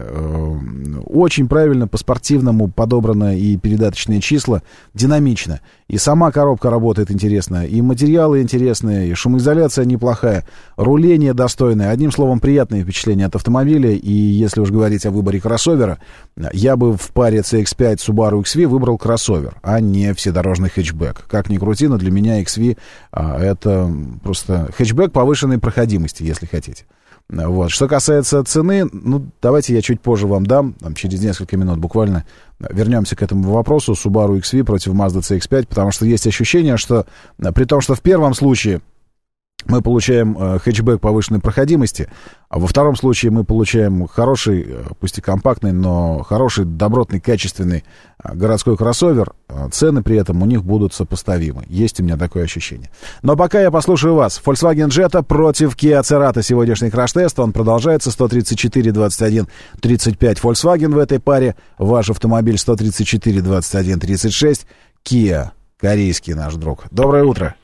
очень правильно, по-спортивному подобрано и передаточные числа, динамично. И сама коробка работает интересно, и материалы интересные, и шумоизоляция неплохая, руление достойное. Одним словом, приятное впечатление от автомобиля. И если уж говорить о выборе кроссовера, я бы в паре си икс пять Subaru икс ви выбрал кроссовер, а не вседорожный хэтчбэк. Как ни крути, но для меня икс ви а, это просто хэтчбэк повышенной проходимости, если хотите. Вот. Что касается цены, ну, давайте я чуть позже вам дам, там, через несколько минут буквально, вернемся к этому вопросу Subaru икс ви против Mazda си икс пять, потому что есть ощущение, что при том, что в первом случае мы получаем э, хэтчбэк повышенной проходимости, а во втором случае мы получаем хороший, э, пусть и компактный, но хороший, добротный, качественный э, городской кроссовер. Э, цены при этом у них будут сопоставимы. Есть у меня такое ощущение. Но пока я послушаю вас. Volkswagen Jetta против Kia Cerato. Сегодняшний краш-тест, он продолжается. сто тридцать четыре двадцать один тридцать пять Volkswagen в этой паре. Ваш автомобиль сто тридцать четыре двадцать один тридцать шесть. Kia, корейский наш друг. Доброе утро.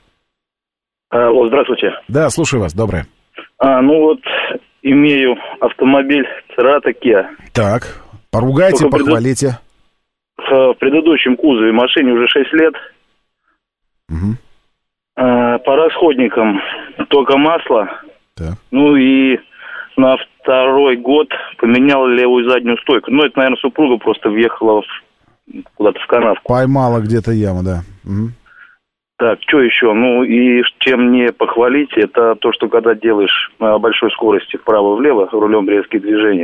Алло, здравствуйте. Да, слушаю вас, доброе. А, ну вот, имею автомобиль Cerato Kia. Так, поругайте, только похвалите. В предыдущем кузове машине уже шесть лет. Угу. А, по расходникам только масло. Так. Ну и на второй год поменял левую заднюю стойку. Ну, это, наверное, супруга просто въехала в, куда-то в канавку. Поймала где-то яму, да. Угу. Так, что еще? Ну, и чем не похвалить, это то, что когда делаешь на большой скорости вправо-влево, рулем резкие движения,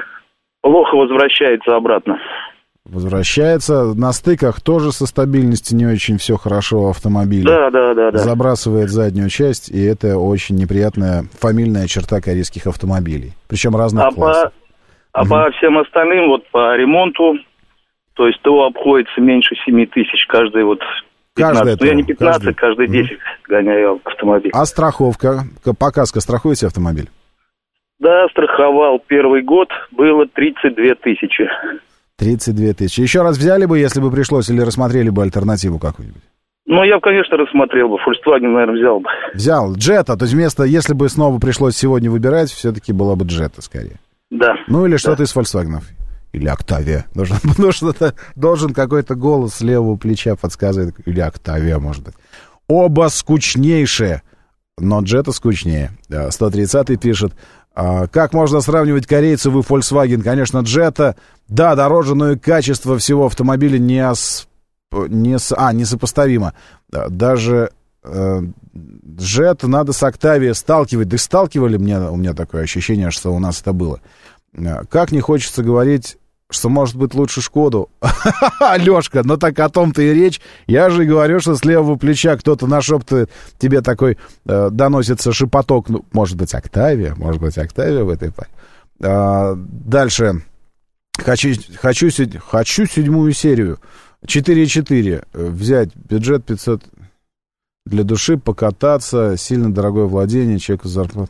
плохо возвращается обратно. Возвращается. На стыках тоже со стабильностью не очень все хорошо в автомобиле. Да, да, да, да. Забрасывает заднюю часть, и это очень неприятная фамильная черта корейских автомобилей. Причем разных а классов. По, а угу. по всем остальным, вот по ремонту, то есть ТО обходится меньше семь тысяч каждый вот... Каждое ну, я не пятнадцать, каждый, каждый десять mm. гоняю автомобиль. А страховка? По КАСКО страхуете автомобиль? Да, страховал первый год, было тридцать две тысячи. тридцать две тысячи. Еще раз взяли бы, если бы пришлось, или рассмотрели бы альтернативу какую-нибудь? Ну, я бы, конечно, рассмотрел бы. Volkswagen, наверное, взял бы. Взял. Jetta, то есть вместо, если бы снова пришлось сегодня выбирать, все-таки была бы Jetta скорее. Да. Ну, или что-то да. из Volkswagen. Или Octavia. Должен, потому что это должен какой-то голос с левого плеча подсказывать. Или Octavia, может быть. Оба скучнейшие. Но Jetta скучнее. сто тридцатый пишет. А, как можно сравнивать корейцев и Volkswagen? Конечно, Jetta, да, дороже, но и качество всего автомобиля не, ос, не, а, несопоставимо. Даже э, Jetta надо с Octavia сталкивать. Да сталкивали мне, у меня такое ощущение, что у нас это было. Как не хочется говорить, что может быть лучше Шкоду. Алешка, ну так о том-то и речь. Я же и говорю, что с левого плеча кто-то нашептывает, тебе такой э, доносится шепоток. Ну, может быть, Octavia, может быть, Octavia в этой паре. А, дальше. Хочу, хочу, хочу седьмую серию. четыре четыре. Взять бюджет пятьсот для души, покататься, сильно дорогое владение, чек зарплат.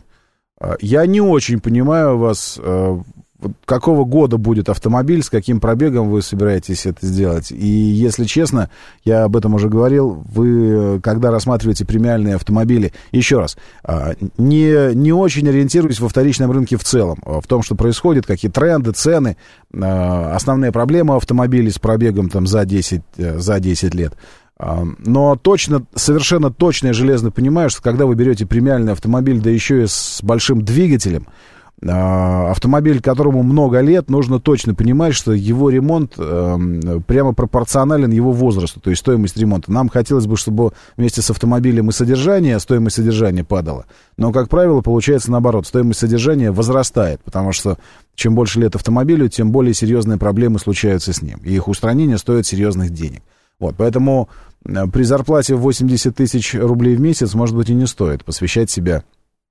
Я не очень понимаю вас, какого года будет автомобиль, с каким пробегом вы собираетесь это сделать. И, если честно, я об этом уже говорил, вы, когда рассматриваете премиальные автомобили, еще раз, не, не очень ориентируйтесь во вторичном рынке в целом, в том, что происходит, какие тренды, цены, основные проблемы автомобилей с пробегом там, за десять, за десять лет. Но точно, совершенно точно я железно понимаю, что когда вы берете премиальный автомобиль, да еще и с большим двигателем, автомобиль, которому много лет, нужно точно понимать, что его ремонт прямо пропорционален его возрасту, то есть стоимость ремонта. Нам хотелось бы, чтобы вместе с автомобилем и содержание, стоимость содержания падала. Но, как правило, получается наоборот, стоимость содержания возрастает, потому что чем больше лет автомобилю, тем более серьезные проблемы случаются с ним. И их устранение стоит серьезных денег. Вот, поэтому при зарплате в восемьдесят тысяч рублей в месяц, может быть, и не стоит посвящать себя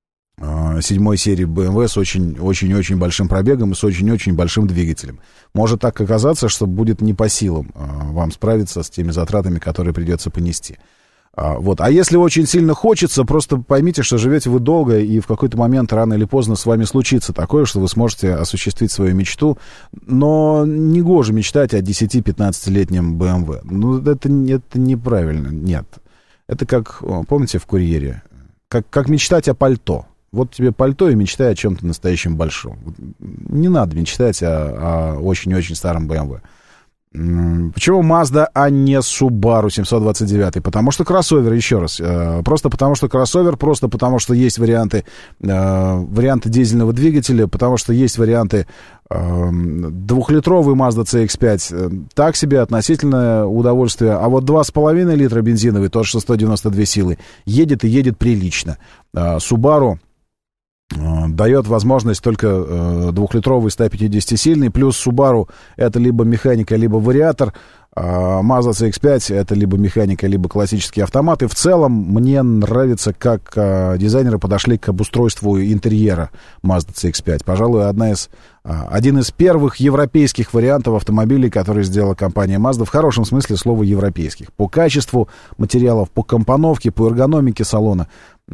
э, седьмой серии бэ эм вэ с очень-очень-очень большим пробегом и с очень-очень большим двигателем. Может так оказаться, что будет не по силам э, вам справиться с теми затратами, которые придется понести. А, вот. А если очень сильно хочется, просто поймите, что живете вы долго, и в какой-то момент рано или поздно с вами случится такое, что вы сможете осуществить свою мечту. Но не гоже мечтать о десяти-пятнадцатилетнем бэ эм вэ. Ну, это, это неправильно, нет. Это как, помните, в «Курьере», как, как мечтать о пальто. Вот тебе пальто, и мечтай о чем-то настоящем большом. Не надо мечтать о, о очень-очень старом бэ эм вэ. Почему Mazda, а не Subaru семьсот двадцать девять? Потому что кроссовер, еще раз. Просто потому что кроссовер, просто потому что есть варианты, варианты дизельного двигателя, потому что есть варианты двухлитровый Mazda си икс пять. Так себе относительное удовольствие. А вот два с половиной литра бензиновый, тот, что сто девяносто две силы, едет и едет прилично. Subaru дает возможность только э, двухлитровый сто пятидесятисильный, плюс Subaru это либо механика, либо вариатор, э, Mazda си икс пять это либо механика, либо классический автомат. И в целом мне нравится, как э, дизайнеры подошли к обустройству интерьера Mazda си икс пять. Пожалуй, одна из, э, один из первых европейских вариантов автомобилей, которые сделала компания Mazda, в хорошем смысле слова европейских. По качеству материалов, по компоновке, по эргономике салона.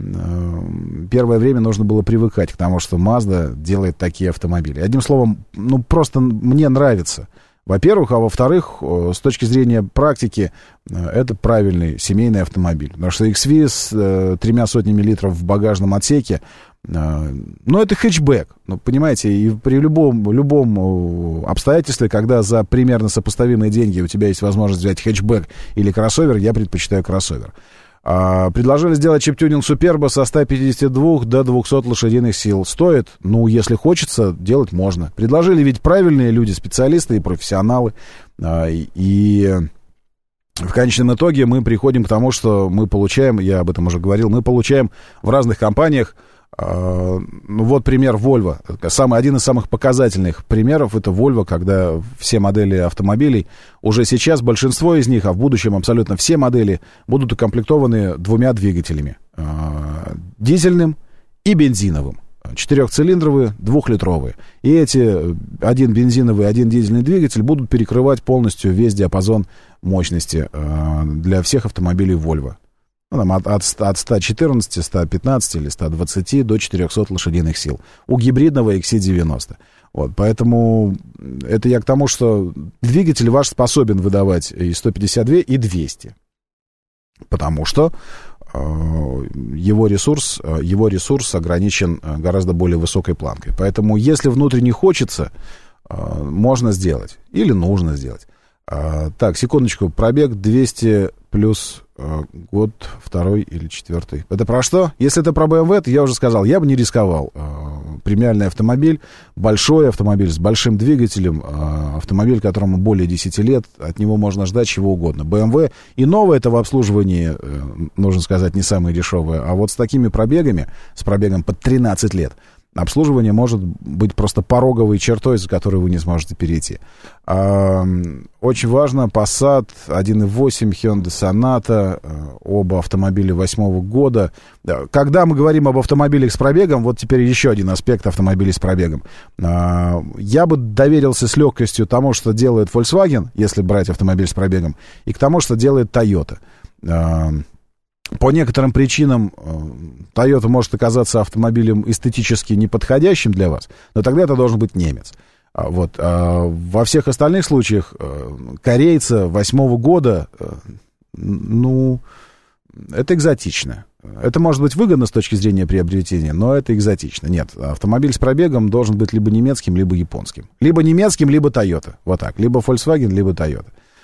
Первое время нужно было привыкать к тому, что Mazda делает такие автомобили. Одним словом, ну просто мне нравится. Во-первых, а во-вторых, с точки зрения практики, это правильный семейный автомобиль. Потому что икс ви с э, тремя сотнями литров в багажном отсеке, э, ну это хэтчбэк. Ну, понимаете, и при любом, любом обстоятельстве, когда за примерно сопоставимые деньги у тебя есть возможность взять хэтчбэк или кроссовер, я предпочитаю кроссовер. Предложили сделать чип-тюнинг Суперба со ста пятидесяти двух до двухсот лошадиных сил. Стоит? Ну, если хочется, делать можно. Предложили ведь правильные люди, специалисты и профессионалы. И в конечном итоге мы приходим к тому, что мы получаем, я об этом уже говорил, мы получаем в разных компаниях. Ну, вот пример Volvo. Самый, один из самых показательных примеров — это Volvo, когда все модели автомобилей, уже сейчас большинство из них, а в будущем абсолютно все модели, будут укомплектованы двумя двигателями. Дизельным и бензиновым. Четырехцилиндровые, двухлитровые. И эти, один бензиновый, один дизельный двигатель, будут перекрывать полностью весь диапазон мощности для всех автомобилей Volvo. Ну, там, от, от, от ста четырнадцати, ста пятнадцати или ста двадцати до четырехсот лошадиных сил. У гибридного икс си девяносто. Вот, поэтому это я к тому, что двигатель ваш способен выдавать и сто пятьдесят два, и двести. Потому что э, его ресурс, его ресурс ограничен гораздо более высокой планкой. Поэтому если внутренне хочется, э, можно сделать. Или нужно сделать. Э, так, секундочку. Пробег двести плюс... Год второй или четвертый. Это про что? Если это про бэ эм вэ, то я уже сказал, я бы не рисковал. Премиальный автомобиль, большой автомобиль с большим двигателем, автомобиль, которому более десяти лет, от него можно ждать чего угодно. бэ эм вэ и новое это в обслуживании, нужно сказать, не самое дешевое. А вот с такими пробегами, с пробегом под тринадцать лет, обслуживание может быть просто пороговой чертой, за которую вы не сможете перейти. Очень важно, Passat один и восемь, Hyundai Sonata, оба автомобиля восьмого года. Когда мы говорим об автомобилях с пробегом, вот теперь еще один аспект автомобилей с пробегом. Я бы доверился с легкостью тому, что делает Volkswagen, если брать автомобиль с пробегом, и к тому, что делает Toyota. По некоторым причинам Toyota может оказаться автомобилем эстетически неподходящим для вас, но тогда это должен быть немец. Вот. А во всех остальных случаях корейца восьмого года, ну, это экзотично. Это может быть выгодно с точки зрения приобретения, но это экзотично. Нет, автомобиль с пробегом должен быть либо немецким, либо японским. Либо немецким, либо Toyota. Вот так. Либо Volkswagen, либо Toyota.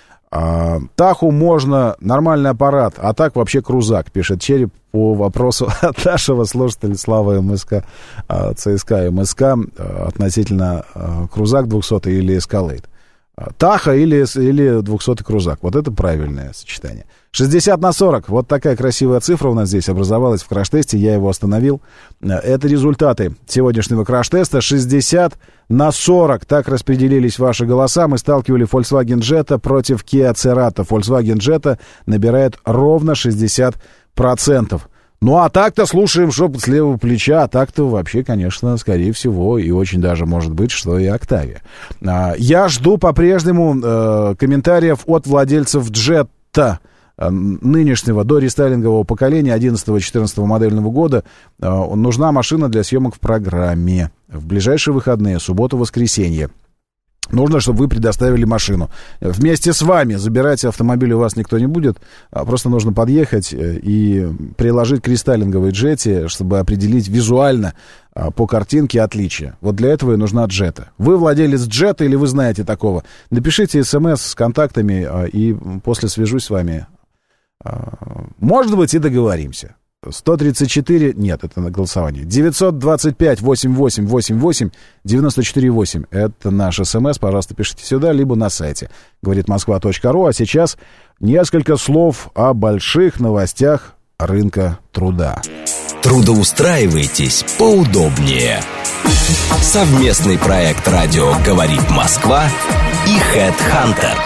Таху можно, нормальный аппарат, а так вообще крузак, пишет Череп по вопросу от нашего слушателя Слава МСК, ЦСКА МСК относительно крузак двухсотый или Эскалейд. Таха или, или двухсотый крузак. Вот это правильное сочетание. шестьдесят на сорок. Вот такая красивая цифра у нас здесь образовалась в краш-тесте. Я его остановил. Это результаты сегодняшнего краш-теста. шестьдесят на сорок. Так распределились ваши голоса. Мы сталкивали Volkswagen Jetta против Kia Cerato. Volkswagen Jetta набирает ровно шестьдесят процентов. Ну, а так-то слушаем шепот с левого плеча, а так-то вообще, конечно, скорее всего, и очень даже может быть, что и Octavia. Я жду по-прежнему э, комментариев от владельцев Jetta. нынешнего до рестайлингового поколения одиннадцатого-четырнадцатого модельного года нужна машина для съемок в программе. В ближайшие выходные, субботу-воскресенье. Нужно, чтобы вы предоставили машину. Вместе с вами забирать автомобиль у вас никто не будет. Просто нужно подъехать и приложить к рестайлинговой джете, чтобы определить визуально по картинке отличия. Вот для этого и нужна джета. Вы владелец джета или вы знаете такого? Напишите смс с контактами, и после свяжусь с вами. Может быть, и договоримся. сто тридцать четыре, нет, это на голосование. девятьсот двадцать пять восемьдесят восемь восемьдесят восемь девяносто четыре восемь. Это наш смс, пожалуйста, пишите сюда, либо на сайте говорит москва точка ру. А сейчас несколько слов о больших новостях рынка труда. Трудоустраивайтесь поудобнее. Совместный проект «Радио говорит Москва» и HeadHunter.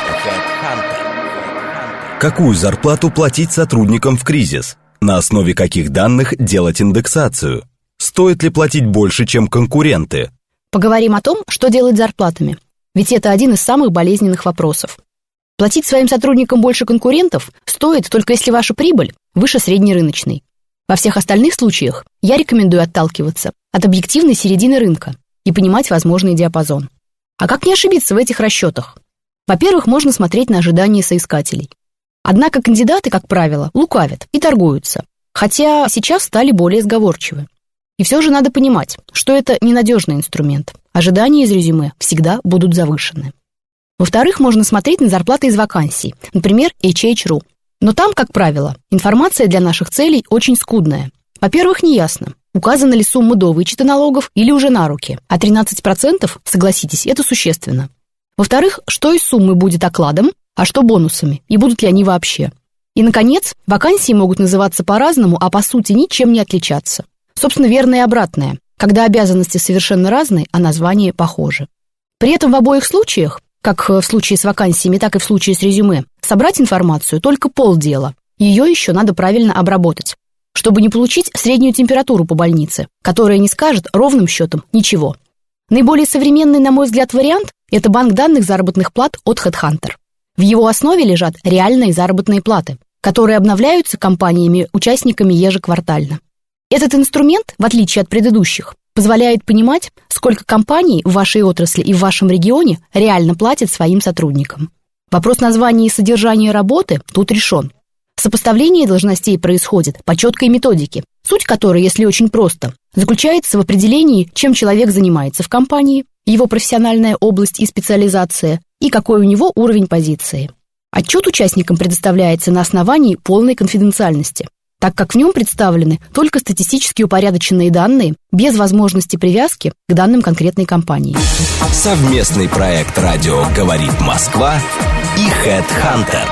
Какую зарплату платить сотрудникам в кризис? На основе каких данных делать индексацию? Стоит ли платить больше, чем конкуренты? Поговорим о том, что делать с зарплатами. Ведь это один из самых болезненных вопросов. Платить своим сотрудникам больше конкурентов стоит только если ваша прибыль выше среднерыночной. Во всех остальных случаях я рекомендую отталкиваться от объективной середины рынка и понимать возможный диапазон. А как не ошибиться в этих расчетах? Во-первых, можно смотреть на ожидания соискателей. Однако кандидаты, как правило, лукавят и торгуются, хотя сейчас стали более сговорчивы. И все же надо понимать, что это ненадежный инструмент. Ожидания из резюме всегда будут завышены. Во-вторых, можно смотреть на зарплаты из вакансий, например, эйч эйч точка ру. Но там, как правило, информация для наших целей очень скудная. Во-первых, неясно, указана ли сумма до вычета налогов или уже на руки, а тринадцать процентов, согласитесь, это существенно. Во-вторых, что из суммы будет окладом, а что бонусами, и будут ли они вообще. И, наконец, вакансии могут называться по-разному, а по сути ничем не отличаться. Собственно, верное и обратное, когда обязанности совершенно разные, а названия похожи. При этом в обоих случаях, как в случае с вакансиями, так и в случае с резюме, собрать информацию только полдела. Ее еще надо правильно обработать, чтобы не получить среднюю температуру по больнице, которая не скажет ровным счетом ничего. Наиболее современный, на мой взгляд, вариант – это банк данных заработных плат от HeadHunter. В его основе лежат реальные заработные платы, которые обновляются компаниями-участниками ежеквартально. Этот инструмент, в отличие от предыдущих, позволяет понимать, сколько компаний в вашей отрасли и в вашем регионе реально платят своим сотрудникам. Вопрос названия и содержания работы тут решен. Сопоставление должностей происходит по четкой методике, суть которой, если очень просто, заключается в определении, чем человек занимается в компании, его профессиональная область и специализация, и какой у него уровень позиции. Отчет участникам предоставляется на основании полной конфиденциальности, так как в нем представлены только статистически упорядоченные данные без возможности привязки к данным конкретной компании. Совместный проект «Радио говорит Москва» и HeadHunter.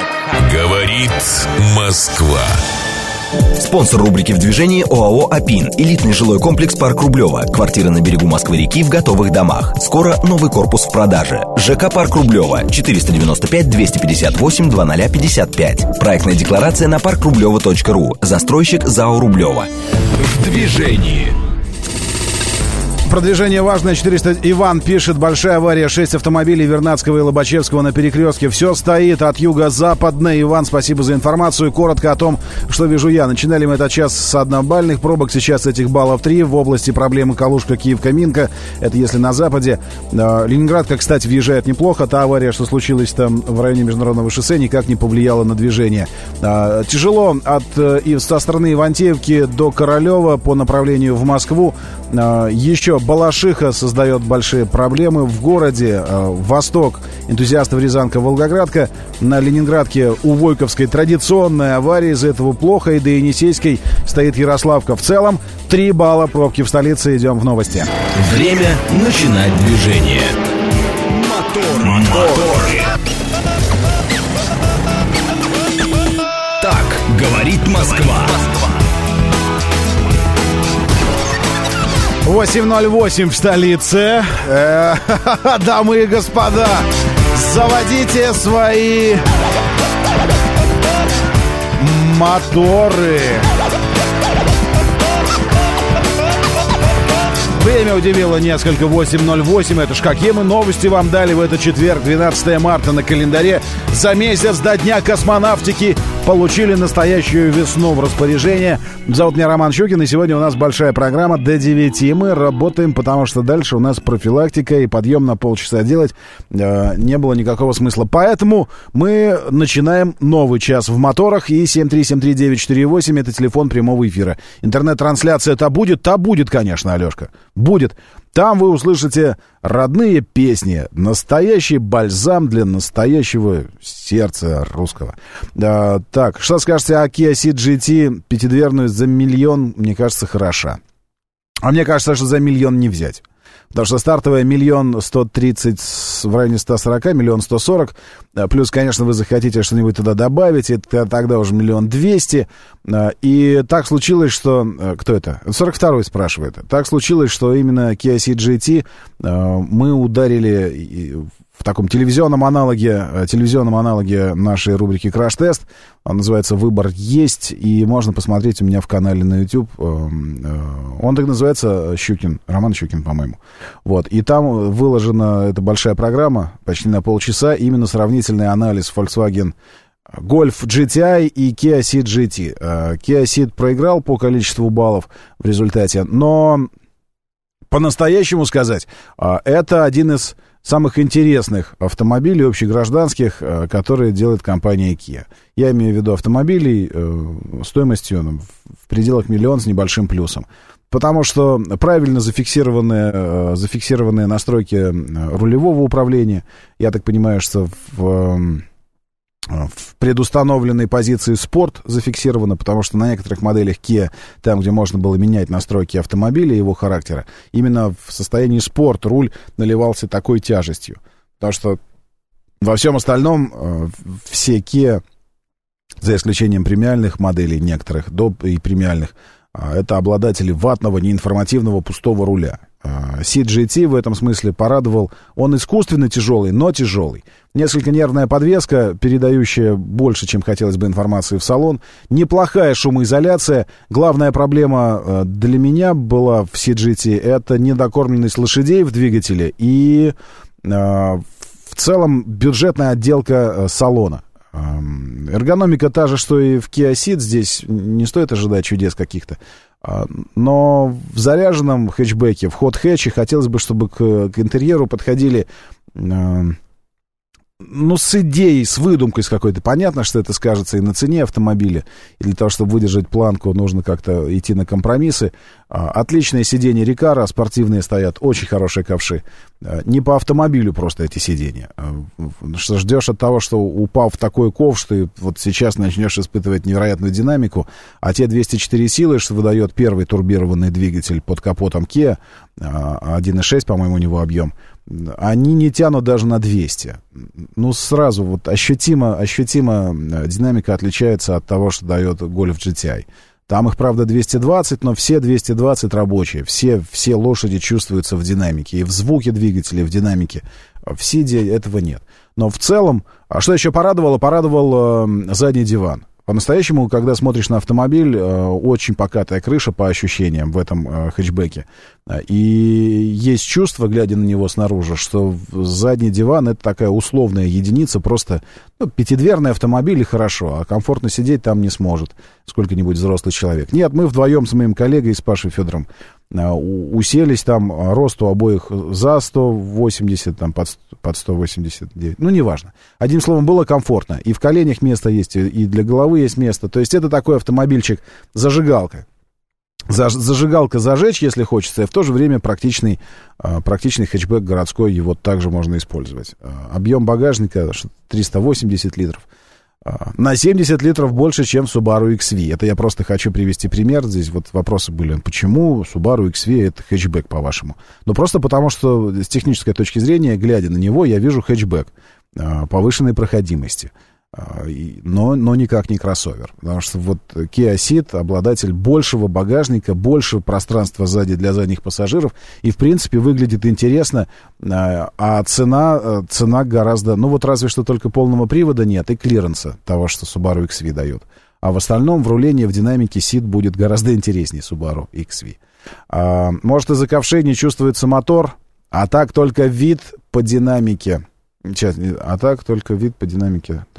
Говорит Москва. Спонсор рубрики «В движении» ОАО «Апин». Элитный жилой комплекс «Парк Рублева». Квартиры на берегу Москвы-реки в готовых домах. Скоро новый корпус в продаже. ЖК «Парк Рублева». четыреста девяносто пять двести пятьдесят восемь двадцать пятьдесят пять. Проектная декларация на парк рублева точка ру. Застройщик ЗАО «Рублева». В движении. Продвижение важное. четыреста. Иван пишет: большая авария, шесть автомобилей Вернадского и Лобачевского на перекрестке. Все стоит от юго-западной. Иван, спасибо за информацию. Коротко о том, что вижу я. Начинали мы этот час с однобальных пробок. Сейчас этих баллов три. В области проблемы Калужка, Киевка, Минка. Это если на западе. Ленинградка, кстати, въезжает неплохо. Та авария, что случилась там в районе Международного шоссе, никак не повлияла на движение. Тяжело от, и со стороны Ивантеевки до Королева по направлению в Москву. Еще Балашиха создает большие проблемы в городе. Восток, энтузиастов Рязанка, Волгоградка. На Ленинградке у Войковской традиционная авария, из-за этого плохо. И до Енисейской стоит Ярославка. В целом три балла, пробки в столице. Идем в новости. Время начинать движение. Мотор, моторы. Так говорит Москва. восемь ноль восемь в столице. Э, дамы и господа, заводите свои моторы. Время удивило несколько. Восемь ноль восемь. Это ж какие мы новости вам дали в этот четверг, двенадцатое марта на календаре. За месяц до Дня космонавтики получили настоящую весну в распоряжение. Зовут меня Роман Щукин, и сегодня у нас большая программа до девяти. Мы работаем, потому что дальше у нас профилактика, и подъем на полчаса делать э, не было никакого смысла. Поэтому мы начинаем новый час в моторах, и семь три семь три девять четыре восемь это телефон прямого эфира. Интернет-трансляция-то будет? Та будет, конечно, Алешка. Будет. Там вы услышите родные песни, настоящий бальзам для настоящего сердца русского. А, так, что скажете о Kia Ceed джи ти пятидверную за миллион? Мне кажется, хороша. А мне кажется, что за миллион не взять. Потому что стартовая миллион сто тридцать в районе сто сорок, миллион сто сорок. Плюс, конечно, вы захотите что-нибудь туда добавить, это тогда уже миллион двести. И так случилось, что... Кто это? сорок второй спрашивает. Так случилось, что именно Kia Ceed джи ти мы ударили в таком телевизионном аналоге, телевизионном аналоге нашей рубрики «Краш-тест». Он называется «Выбор есть», и можно посмотреть у меня в канале на YouTube. Он так называется, Щукин, Роман Щукин, по-моему. Вот, и там выложена эта большая программа, почти на полчаса, именно сравнительный анализ Volkswagen Golf джи ти ай и Kia Ceed джи ти. Kia Ceed проиграл по количеству баллов в результате, но по-настоящему сказать, это один из самых интересных автомобилей общегражданских, которые делает компания Kia. Я имею в виду автомобилей стоимостью в пределах миллиона с небольшим плюсом. Потому что правильно зафиксированные, зафиксированные настройки рулевого управления, я так понимаю, что в... в предустановленной позиции спорт зафиксировано, потому что на некоторых моделях Kia, там, где можно было менять настройки автомобиля и его характера, именно в состоянии спорт руль наливался такой тяжестью. Потому что во всем остальном э, все Kia, за исключением премиальных моделей некоторых, доп. И премиальных, э, это обладатели ватного, неинформативного, пустого руля. Ceed джи ти в этом смысле порадовал. Он искусственно тяжелый, но тяжелый. Несколько нервная подвеска, передающая больше, чем хотелось бы, информации в салон. Неплохая шумоизоляция. Главная проблема для меня была в Ceed джи ти — это недокормленность лошадей в двигателе и э, в целом бюджетная отделка салона. Эргономика та же, что и в Kia Ceed. Здесь не стоит ожидать чудес каких-то. Но в заряженном хэтчбеке, в хот-хэтче, хотелось бы, чтобы к, к интерьеру подходили, э, ну, с идеей, с выдумкой с какой-то. Понятно, что это скажется и на цене автомобиля, и для того, чтобы выдержать планку, нужно как-то идти на компромиссы. А, отличное сиденье Recaro, спортивные стоят, очень хорошие ковши. А, не по автомобилю просто эти сиденья. А, что ждешь от того, что, упав в такой ковш, ты вот сейчас начнешь испытывать невероятную динамику, а те двести четыре силы, что выдает первый турбированный двигатель под капотом Kia, а, один и шесть, по-моему, у него объем, они не тянут даже на двести. Ну, сразу вот ощутимо, ощутимо динамика отличается от того, что дает Golf джи ти ай. Там их, правда, двести двадцать, но все двести двадцать рабочие. Все, все лошади чувствуются в динамике. И в звуке двигателя, и в динамике. В Сиде этого нет. Но в целом, а что еще порадовало? Порадовал э, задний диван. По-настоящему, когда смотришь на автомобиль, очень покатая крыша по ощущениям в этом хэтчбеке. И есть чувство, глядя на него снаружи, что задний диван — это такая условная единица, просто ну, пятидверный автомобиль и хорошо, а комфортно сидеть там не сможет сколько-нибудь взрослый человек. Нет, мы вдвоем с моим коллегой, с Пашей Федором, уселись там, рост у обоих за сто восемьдесят, там под, под сто восемьдесят девять, ну, неважно. Одним словом, было комфортно. И в коленях место есть, и для головы есть место. То есть это такой автомобильчик, зажигалка. Зажигалка зажечь, если хочется, и в то же время практичный, практичный хэтчбэк городской, его также можно использовать. Объем багажника триста восемьдесят литров. На семьдесят литров больше, чем в Subaru икс ви. Это я просто хочу привести пример. Здесь вот вопросы были, почему Subaru икс ви это хэтчбэк, по-вашему? Ну, просто потому, что с технической точки зрения, глядя на него, я вижу хэтчбэк повышенной проходимости. Но, но никак не кроссовер. Потому что вот Kia Ceed обладатель большего багажника, больше пространства сзади для задних пассажиров. И, в принципе, выглядит интересно. А цена, цена гораздо... Ну, вот разве что только полного привода нет и клиренса того, что Subaru икс ви дает. А в остальном в рулении, в динамике Ceed будет гораздо интереснее Subaru икс ви. А, может, из-за ковшей не чувствуется мотор, а так только вид по динамике. Сейчас, а так только вид по динамике...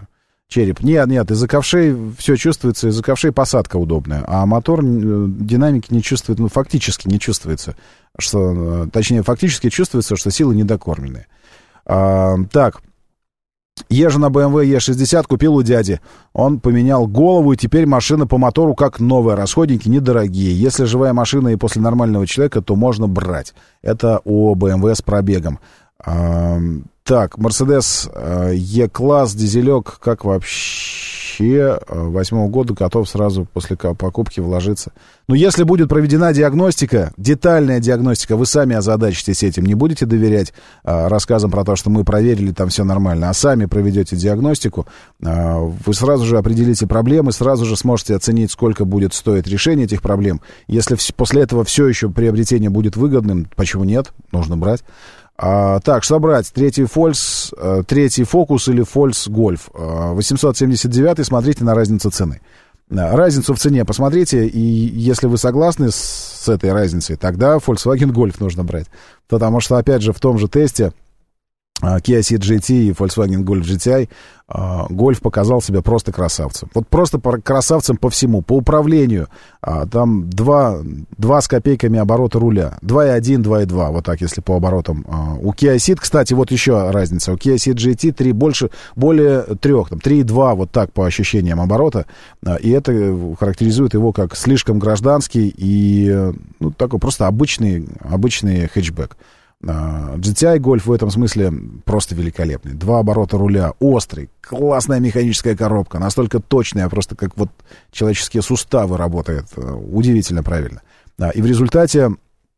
Череп. Нет, нет, из-за ковшей все чувствуется, из-за ковшей посадка удобная, а мотор динамики не чувствует, ну, фактически не чувствуется, что, точнее, фактически чувствуется, что силы недокормленные. А, так, езжу на бэ эм вэ и шестьдесят, купил у дяди. Он поменял голову, и теперь машина по мотору как новая, расходники недорогие. Если живая машина и после нормального человека, то можно брать. Это о бэ эм вэ с пробегом. А, так, Мерседес Е-класс, дизелек, как вообще восьмого года готов сразу после покупки вложиться. Но если будет проведена диагностика, детальная диагностика, вы сами озадачитесь этим, не будете доверять а, рассказам про то, что мы проверили, там все нормально, а сами проведете диагностику, а, вы сразу же определите проблемы, сразу же сможете оценить, сколько будет стоить решение этих проблем. Если в, после этого все еще приобретение будет выгодным, почему нет, нужно брать. А, так, что брать? Третий Фолькс, а, третий Фокус или Фолькс Гольф? А, восемьсот семьдесят девять, смотрите на разницу цены. А, разницу в цене посмотрите, и если вы согласны с, с этой разницей, тогда Volkswagen Golf нужно брать. Потому что, опять же, в том же тесте Kia Ceed джи ти и Volkswagen Golf джи ти ай Golf показал себя просто красавцем. Вот просто красавцем по всему. По управлению там два, два с копейками оборота руля. два и один, два и два. Вот так, если по оборотам. У Kia Ceed, кстати, вот еще разница. У Kia Ceed джи ти три больше, более трех. Там, три и два, вот так по ощущениям оборота. И это характеризует его как слишком гражданский и ну, такой просто обычный, обычный хэтчбэк. джи ти ай Golf в этом смысле просто великолепный. Два оборота руля, острый, классная механическая коробка, настолько точная, просто как вот человеческие суставы работает. Удивительно правильно. И в результате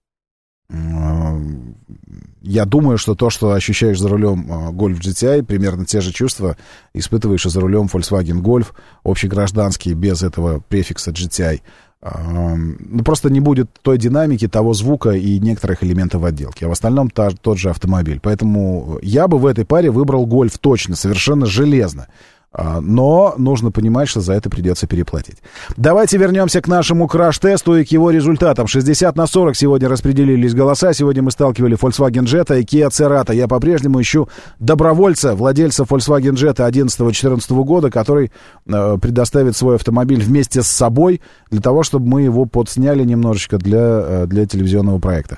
я думаю, что то, что ощущаешь за рулем Golf джи ти ай, примерно те же чувства испытываешь и за рулем Volkswagen Golf, общегражданский, без этого префикса джи ти ай. Ну, просто не будет той динамики, того звука и некоторых элементов отделки. А в остальном та, тот же автомобиль. Поэтому я бы в этой паре выбрал Гольф точно, совершенно железно. Но нужно понимать, что за это придется переплатить. Давайте вернемся к нашему краш-тесту и к его результатам. шестьдесят на сорок сегодня распределились голоса. Сегодня мы сталкивали Volkswagen Jetta и Kia Cerato. Я по-прежнему ищу добровольца, владельца Volkswagen Jetta одиннадцатого-четырнадцатого года, который э, предоставит свой автомобиль вместе с собой, для того, чтобы мы его подсняли немножечко для, э, для телевизионного проекта.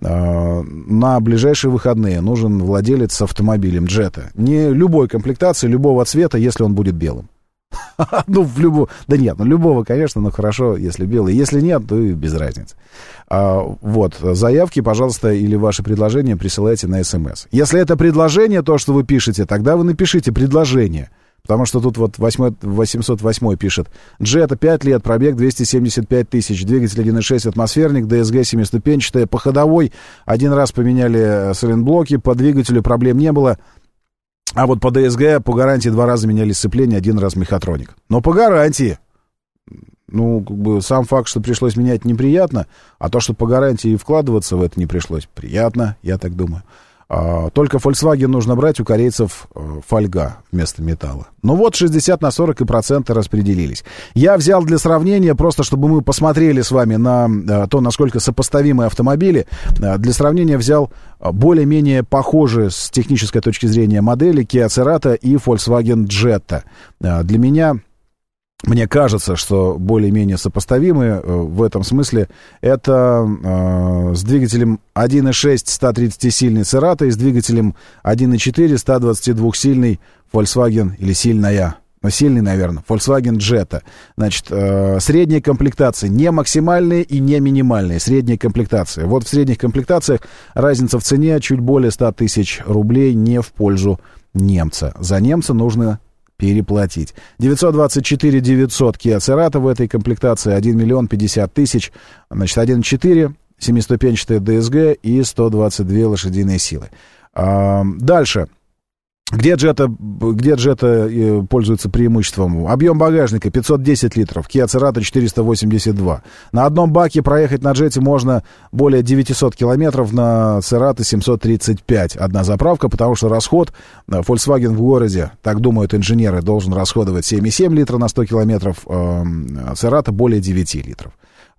На ближайшие выходные нужен владелец с автомобилем Jetta. Не любой комплектации, любого цвета, если он будет белым. Ну, в любого... Да нет, ну любого, конечно, но хорошо, если белый. Если нет, то и без разницы. Вот, заявки, пожалуйста, или ваши предложения присылайте на СМС. Если это предложение, то, что вы пишете, тогда вы напишите предложение. Потому что тут вот восемьсот восемь пишет: Jetta пять лет, пробег двести семьдесят пять тысяч, двигатель один и шесть атмосферник, ДСГ семиступенчатая, по ходовой один раз поменяли сайлентблоки, по двигателю проблем не было, а вот по ДСГ по гарантии два раза меняли сцепление, один раз мехатроник. Но по гарантии. Ну, как бы сам факт, что пришлось менять, неприятно, а то, что по гарантии вкладываться в это не пришлось, приятно, я так думаю. Только Volkswagen нужно брать, у корейцев фольга вместо металла. Ну вот шестьдесят на сорок и проценты распределились. Я взял для сравнения, просто чтобы мы посмотрели с вами на то, насколько сопоставимы автомобили. Для сравнения взял более-менее похожие с технической точки зрения модели Kia Cerato и Volkswagen Jetta. Для меня... Мне кажется, что более-менее сопоставимы в этом смысле. Это э, с двигателем один и шесть сто тридцатисильный Cerato и с двигателем один и четыре сто двадцатидвухсильный Volkswagen, или сильная, но сильный, наверное, Volkswagen Jetta. Значит, э, средние комплектации, не максимальные и не минимальные, средние комплектации. Вот в средних комплектациях разница в цене чуть более ста тысяч рублей не в пользу немца. За немца нужно... переплатить. девятьсот двадцать четыре девятьсот Kia Cerato в этой комплектации, один миллион пятьдесят тысяч, значит, один и четыре, семиступенчатая ДСГ и сто двадцать две лошадиные силы. А, дальше. Где Jetta, где Jetta пользуется преимуществом? Объем багажника пятьсот десять литров, Kia Cerato четыреста восемьдесят два. На одном баке проехать на Jetta можно более девятьсот километров, на Cerato семьсот тридцать пять. Одна заправка, потому что расход Volkswagen в городе, так думают инженеры, должен расходовать семь и семь литра на сто километров, а Cerato более девять литров.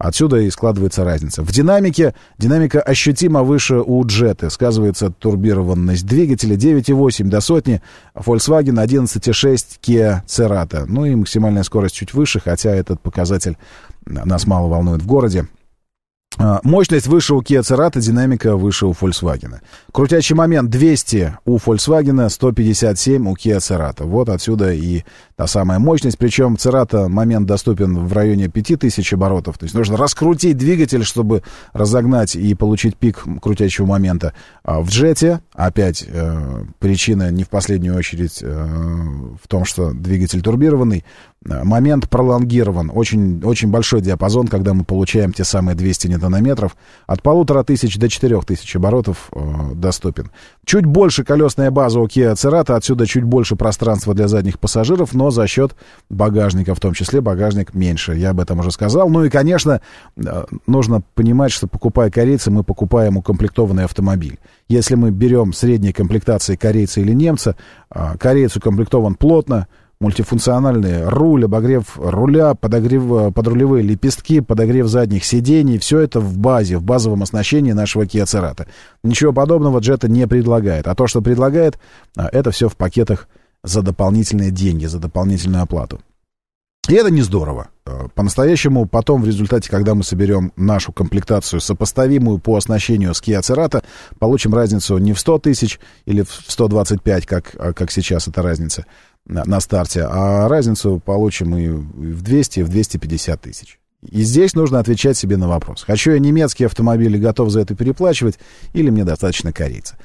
Отсюда и складывается разница. В динамике динамика ощутимо выше у Jetta. Сказывается турбированность двигателя девять и восемь до сотни, Volkswagen одиннадцать и шесть, Kia Cerato. Ну и максимальная скорость чуть выше, хотя этот показатель нас мало волнует в городе. Мощность выше у Kia Cerato, динамика выше у Volkswagen. Крутящий момент двести у Volkswagen, сто пятьдесят семь у Kia Cerato. Вот отсюда и та самая мощность. Причем Cerato момент доступен в районе пять тысяч оборотов. То есть нужно раскрутить двигатель, чтобы разогнать и получить пик крутящего момента. А в Jetta, опять, э, причина не в последнюю очередь э, в том, что двигатель турбированный. Момент пролонгирован. Очень, очень большой диапазон, когда мы получаем те самые двести ньютонометров. От полутора тысяч до четырех тысяч оборотов э, доступен. Чуть больше колесная база у Kia Cerato, отсюда чуть больше пространства для задних пассажиров, но за счет багажника, в том числе багажник меньше. Я об этом уже сказал. Ну и, конечно, э, нужно понимать, что, покупая корейца, мы покупаем укомплектованный автомобиль. Если мы берем средней комплектации корейца или немца, э, корейец укомплектован плотно, мультифункциональный руль, обогрев руля, подогрев, подрулевые лепестки, подогрев задних сидений. Все это в базе, в базовом оснащении нашего Kia Cerato. Ничего подобного Jetta не предлагает. А то, что предлагает, это все в пакетах за дополнительные деньги, за дополнительную оплату. И это не здорово. По-настоящему потом, в результате, когда мы соберем нашу комплектацию, сопоставимую по оснащению с Kia Cerato, получим разницу не в сто тысяч или в сто двадцать пять, как, как сейчас эта разница на, на старте, а разницу получим и в двести, и в двести пятьдесят тысяч. И здесь нужно отвечать себе на вопрос. Хочу я немецкий автомобиль и готов за это переплачивать, или мне достаточно корейца?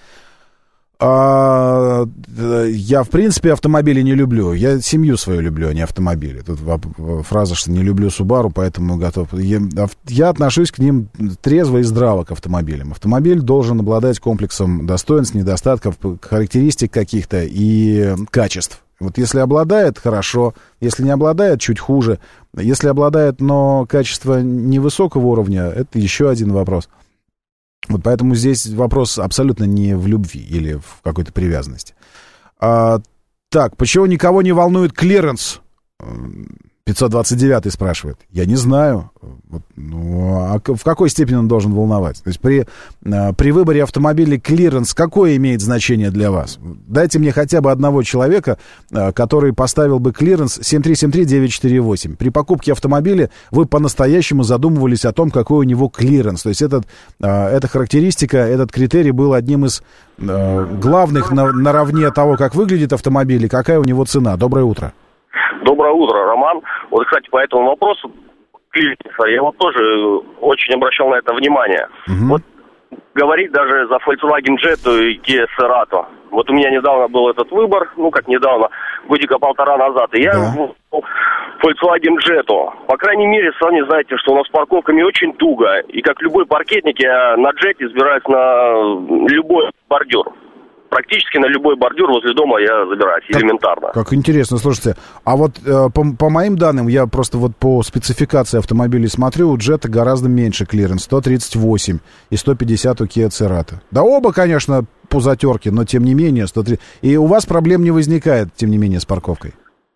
А, я, в принципе, автомобили не люблю. Я семью свою люблю, а не автомобили. Тут фраза, что не люблю Subaru, поэтому готов. Я, я отношусь к ним трезво и здраво, к автомобилям. Автомобиль должен обладать комплексом достоинств, недостатков, характеристик каких-то и качеств. Вот если обладает, хорошо. Если не обладает, чуть хуже. Если обладает, но качество невысокого уровня, это еще один вопрос. Вот поэтому здесь вопрос абсолютно не в любви или в какой-то привязанности. А, так, почему никого не волнует клиренс? пятьсот двадцать девятый спрашивает. Я не знаю. Вот, ну, а в какой степени он должен волновать? То есть при, при выборе автомобиля клиренс какое имеет значение для вас? Дайте мне хотя бы одного человека, который поставил бы клиренс семь три семь три девять четыре восемь. При покупке автомобиля вы по-настоящему задумывались о том, какой у него клиренс. То есть этот, эта характеристика, этот критерий был одним из главных на, наравне того, как выглядит автомобиль и какая у него цена. Доброе утро. Доброе утро, Роман. Вот, кстати, по этому вопросу, я вот тоже очень обращал на это внимание. Угу. Вот говорить даже за Volkswagen Jetta и Kia Cerato. Вот у меня недавно был этот выбор, ну как недавно, годика полтора назад, и я да. Volkswagen Jetta. По крайней мере, сами знаете, что у нас с парковками очень туго, и как любой паркетник, я на Jetta избираюсь на любой бордюр. Практически на любой бордюр возле дома я забираюсь, как, элементарно. Как интересно, слушайте. А вот э, по, по моим данным, я просто вот по спецификации автомобилей смотрю, у Jetta гораздо меньше клиренс, сто тридцать восемь и сто пятьдесят у Kia Cerato. Да оба, конечно, по затерке, но тем не менее сто тридцать. И у вас проблем не возникает, тем не менее, с парковкой?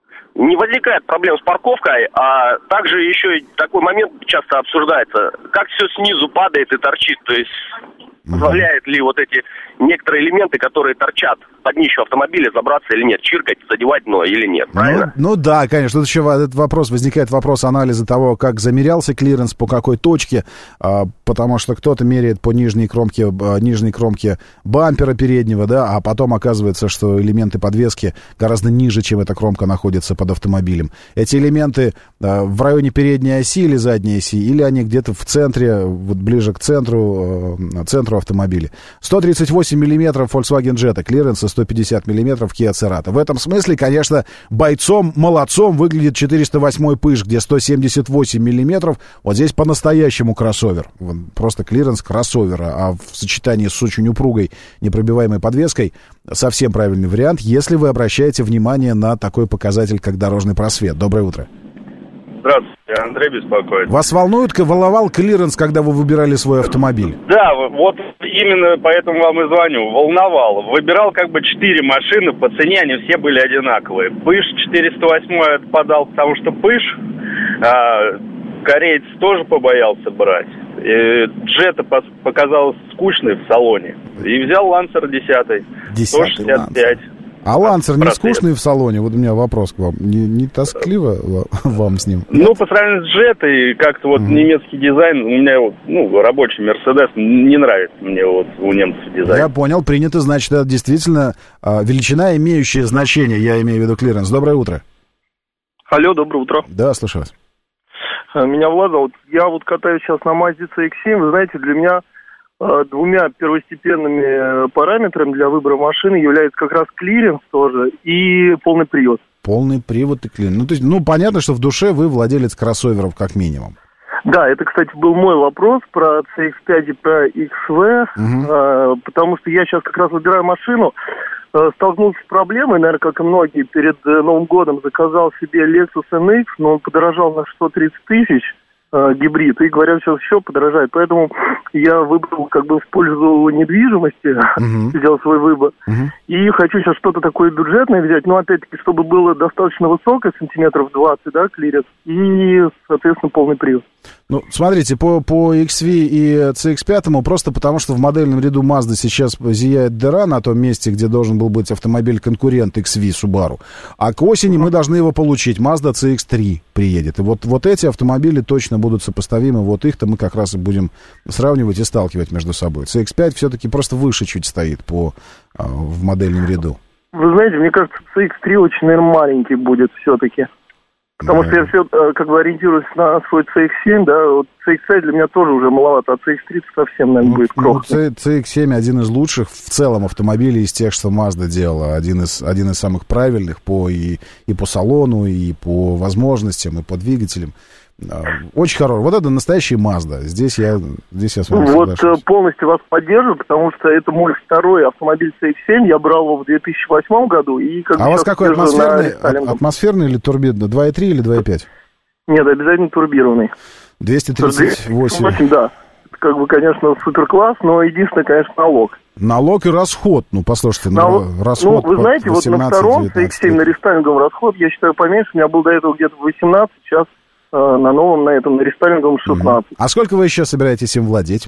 Не возникает проблем с парковкой, а также еще такой момент часто обсуждается, как все снизу падает и торчит, то есть позволяет ли вот эти некоторые элементы, которые торчат под днищу автомобиля, забраться или нет, чиркать, задевать дно или нет, правильно? Ну, ну да, конечно, тут еще этот вопрос, возникает вопрос анализа того, как замерялся клиренс, по какой точке, а, потому что кто-то меряет по нижней кромке, а, нижней кромке бампера переднего, да, а потом оказывается, что элементы подвески гораздо ниже, чем эта кромка находится под автомобилем. Эти элементы а, в районе передней оси или задней оси, или они где-то в центре, вот ближе к центру, а, центру автомобиля. сто тридцать восемь миллиметров Volkswagen Jetta, клиренса сто пятьдесят миллиметров Kia Cerato. В этом смысле, конечно, бойцом, молодцом выглядит четыреста восемь Пыш, где сто семьдесят восемь миллиметров. Вот здесь по-настоящему кроссовер. Просто клиренс кроссовера. А в сочетании с очень упругой непробиваемой подвеской совсем правильный вариант, если вы обращаете внимание на такой показатель, как дорожный просвет. Доброе утро. Здравствуйте, Андрей беспокоит. Вас волнует, волновал клиренс, когда вы выбирали свой автомобиль? Да, вот именно поэтому вам и звоню. Волновал. Выбирал как бы четыре машины, по цене они все были одинаковые. Пыш четыреста восемь отпадал, потому что Пыш, а, кореец тоже побоялся брать. И Джета показалась скучной в салоне. И взял Лансер десятый. сто шестьдесят пять. А Лансер не скучный в салоне? Вот у меня вопрос к вам. Не, не тоскливо вам с ним? Ну, по сравнению с Джетой, как-то вот mm-hmm. немецкий дизайн, у меня вот, ну, рабочий Мерседес, не нравится мне вот у немцев дизайн. Я понял, принято, значит, это действительно а, величина, имеющая значение, я имею в виду клиренс. Доброе утро. Алло, доброе утро. Да, слушаю вас. Меня Влад зовут. Я вот катаюсь сейчас на Mazda си икс семь. Вы знаете, для меня э, двумя первостепенными параметрами для выбора машины является как раз клиренс тоже и полный привод. Полный привод и клиренс. Ну, то есть, ну, понятно, что в душе вы владелец кроссоверов как минимум. Да, это, кстати, был мой вопрос про си икс пять и про икс ви, угу. э, потому что я сейчас как раз выбираю машину. Столкнулся с проблемой, наверное, как и многие, перед Новым годом заказал себе Lexus эн икс, но он подорожал на шестьсот тридцать тысяч, э, гибрид, и, говорят, сейчас еще подорожает. Поэтому я выбрал как бы в пользу недвижимости, uh-huh. сделал свой выбор. Uh-huh. И хочу сейчас что-то такое бюджетное взять, но, опять-таки, чтобы было достаточно высокое, сантиметров двадцать, да, клиренс, и, соответственно, полный привод. Ну, смотрите, по, по икс ви и си икс пять, просто потому что в модельном ряду Mazda сейчас зияет дыра на том месте, где должен был быть автомобиль-конкурент икс ви Subaru. А к осени мы должны его получить. Mazda си икс три приедет. И вот, вот эти автомобили точно будут сопоставимы. Вот их-то мы как раз и будем сравнивать и сталкивать между собой. си икс пять все-таки просто выше чуть стоит по, в модельном ряду. Вы знаете, мне кажется, си икс три очень, наверное, маленький будет все-таки. Потому что я все как бы ориентируюсь на свой си икс семь, да, вот си икс пять для меня тоже уже маловато, а си икс три совсем, наверное, будет крохотный. Ну, си икс семь один из лучших в целом автомобилей из тех, что Mazda делала, один из, один из самых правильных по, и, и по салону, и по возможностям, и по двигателям. Очень хороший. Вот это настоящий Mazda. Здесь я, здесь я с вами Вот соглашусь. Полностью вас поддерживаю, потому что это мой второй автомобиль си икс семь. Я брал его в две тысячи восьмом году. И как а у вас какой атмосферный, атмосферный или турбированный? два и три или два и пять? Нет, обязательно турбированный. двести тридцать восемь. двести тридцать восемь, да. Как бы, конечно, супер класс, но единственное, конечно, налог. Налог и расход. Ну, послушайте, Налог, расход. Ну, вы знаете, вот на втором си икс семь на рестайлинговом расход, я считаю, поменьше. У меня был до этого где-то восемнадцать, сейчас на новом, на этом, на рестайлинговом шестнадцать. А сколько вы еще собираетесь им владеть?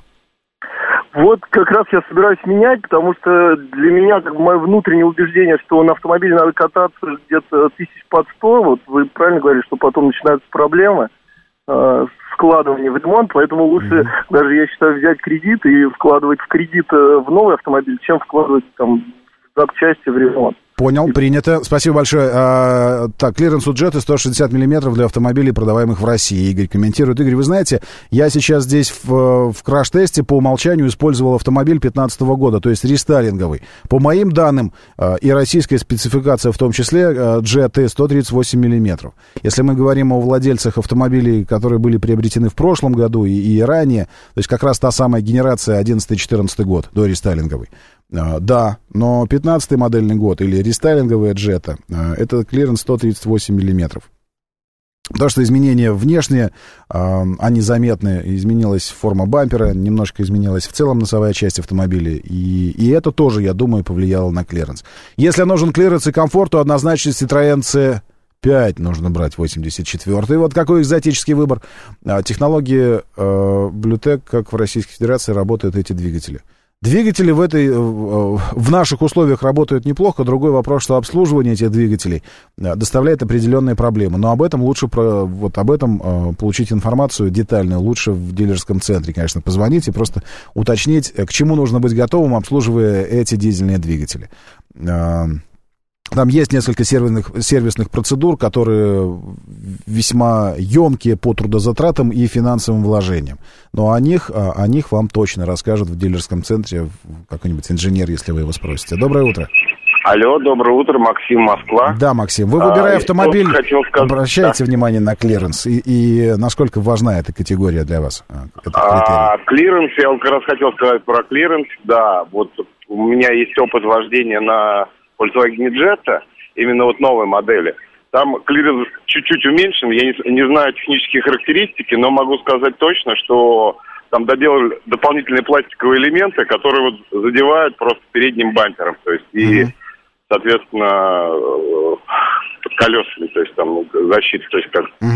Вот как раз я собираюсь менять, потому что для меня, как бы, мое внутреннее убеждение, что на автомобиле надо кататься где-то тысяч под сто. Вот вы правильно говорите, что потом начинаются проблемы э, складывания в ремонт, поэтому лучше mm-hmm. даже, я считаю, взять кредит и вкладывать в кредит в новый автомобиль, чем вкладывать там в запчасти в ремонт. Понял, принято. Спасибо большое. А, так, клиренс у Jetta сто шестьдесят миллиметров для автомобилей, продаваемых в России. Игорь комментирует. Игорь, вы знаете, я сейчас здесь в, в краш-тесте по умолчанию использовал автомобиль пятнадцатого года, то есть рестайлинговый. По моим данным, а, и российская спецификация в том числе, а, Jetta сто тридцать восемь миллиметров. Если мы говорим о владельцах автомобилей, которые были приобретены в прошлом году и, и ранее, то есть как раз та самая генерация одиннадцатый-четырнадцатый год, до рестайлинговой. Uh, да, но пятнадцатый модельный год или рестайлинговая Jetta, uh, это клиренс сто тридцать восемь миллиметров. Потому что изменения внешние, uh, они заметны. Изменилась форма бампера, немножко изменилась в целом носовая часть автомобиля. И, и это тоже, я думаю, повлияло на клиренс. Если нужен клиренс и комфорт, то однозначно Citroёn си пять нужно брать, восемьдесят четвёртый. Вот какой экзотический выбор. Uh, технологии uh, Bluetech, как в Российской Федерации, работают эти двигатели. Двигатели в, этой, в наших условиях работают неплохо. Другой вопрос, что обслуживание этих двигателей доставляет определенные проблемы. Но об этом лучше вот об этом получить информацию детальную. Лучше в дилерском центре, конечно, позвонить и просто уточнить, к чему нужно быть готовым, обслуживая эти дизельные двигатели. Там есть несколько сервисных, сервисных процедур, которые весьма емкие по трудозатратам и финансовым вложениям. Но о них, о них вам точно расскажет в дилерском центре какой-нибудь инженер, если вы его спросите. Доброе утро. Алло, доброе утро, Максим, Москва. Да, Максим, вы, выбирая а, автомобиль, сказать, обращаете да. внимание на клиренс, и, и насколько важна эта категория для вас? А, клиренс, я вот как раз хотел сказать про клиренс, да, вот у меня есть опыт вождения на Volkswagen Jetta, именно вот новой модели. Там клиренс чуть-чуть уменьшен, я не, не знаю технические характеристики, но могу сказать точно, что там доделали дополнительные пластиковые элементы, которые вот задевают просто передним бампером, то есть и, mm-hmm. соответственно, под колесами, то есть там защита, то есть как... Mm-hmm.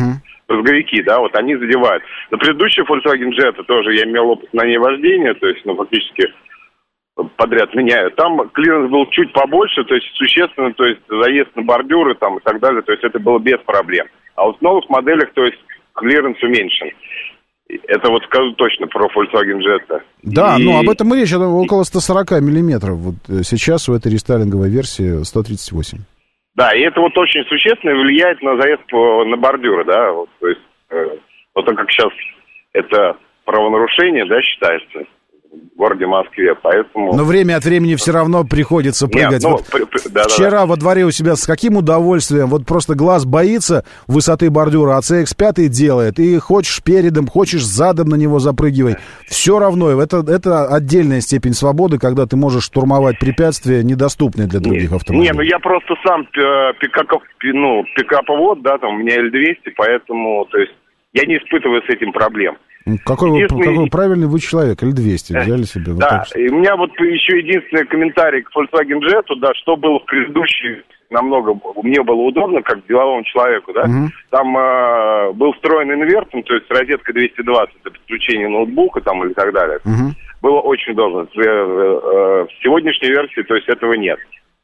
брызговики, да, вот они задевают. На предыдущей Volkswagen Jetta тоже я имел опыт на ней вождения, то есть, ну, фактически подряд меняю. Там клиренс был чуть побольше, то есть существенно, то есть заезд на бордюры там и так далее, то есть это было без проблем. А вот в новых моделях, то есть клиренс уменьшен. Это вот скажу точно про Volkswagen Jetta. Да, и... ну об этом и речь, это около сто сорок миллиметров. Вот сейчас у этой рестайлинговой версии сто тридцать восемь. Да, и это вот очень существенно влияет на заезд по, на бордюры, да, вот, то есть, э, вот так как сейчас это правонарушение, да, считается в городе Москве, поэтому... Но время от времени все равно приходится прыгать. Нет, ну, вот при, при, да, вчера да, да. во дворе у себя с каким удовольствием, вот просто глаз боится высоты бордюра, а си икс пять делает, и хочешь передом, хочешь задом на него запрыгивай, все равно, это, это отдельная степень свободы, когда ты можешь штурмовать препятствия, недоступные для других не, автомобилей. Не, ну я просто сам пикапов, ну, пикаповод, да, там у меня эль двести, поэтому, то есть, я не испытываю с этим проблем. Какой, Единственный... вы, какой правильный вы человек, эль двести взяли себе. Вот да, и у меня вот еще единственный комментарий к Volkswagen Jetta, да, что было в предыдущей, намного, мне было удобно, как деловому человеку, да, uh-huh. там э, был встроен инвертор, то есть розетка двести двадцать для подключения ноутбука там или так далее. Uh-huh. Было очень удобно. В, э, э, в сегодняшней версии, то есть этого нет.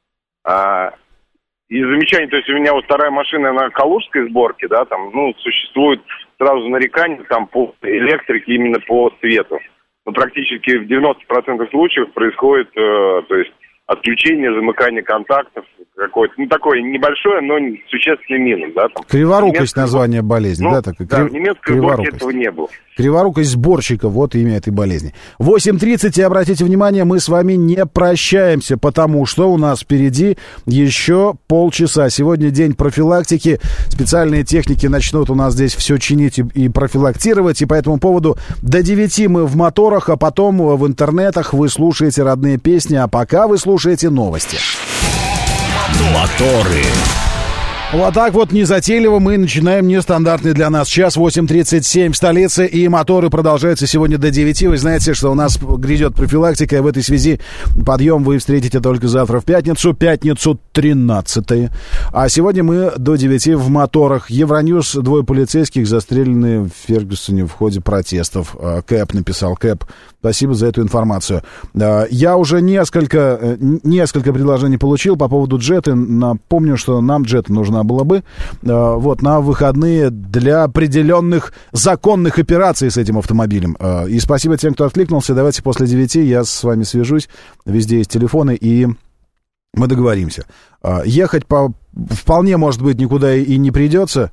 А, и замечание, то есть у меня вот вторая машина на калужской сборке, да, там, ну, существует сразу нарекания там по электрике именно по свету. Но практически в девяноста процентах случаев происходит, э, то есть, отключение, замыкание контактов, какое-то, ну, такое небольшое, но существенный минус, да, там. Криворукость название болезни, ну, да, так? Да, в немецкой сборке этого не было. Криворукость сборщика, вот имя этой болезни. восемь тридцать, и обратите внимание, мы с вами не прощаемся, потому что у нас впереди еще полчаса. Сегодня день профилактики, специальные техники начнут у нас здесь все чинить и, и профилактировать, и по этому поводу до девяти мы в моторах, а потом в интернетах вы слушаете родные песни, а пока вы слушаете новости. Моторы. Вот так вот незатейливо мы начинаем нестандартный для нас час. Восемь тридцать семь в столице, и моторы продолжаются сегодня до девяти. Вы знаете, что у нас грядет профилактика, и в этой связи подъем вы встретите только завтра в пятницу, пятницу тринадцатое. А сегодня мы до девяти в моторах. Евроньюз, двое полицейских застрелены в Фергюсоне в ходе протестов. Кэп написал, Кэп, спасибо за эту информацию. Я уже несколько, несколько предложений получил по поводу Джетты. Напомню, что нам Джетта нужна была бы вот на выходные для определенных законных операций с этим автомобилем. И спасибо тем, кто откликнулся. Давайте после девяти я с вами свяжусь. Везде есть телефоны, и мы договоримся. Ехать по вполне, может быть, никуда и не придется.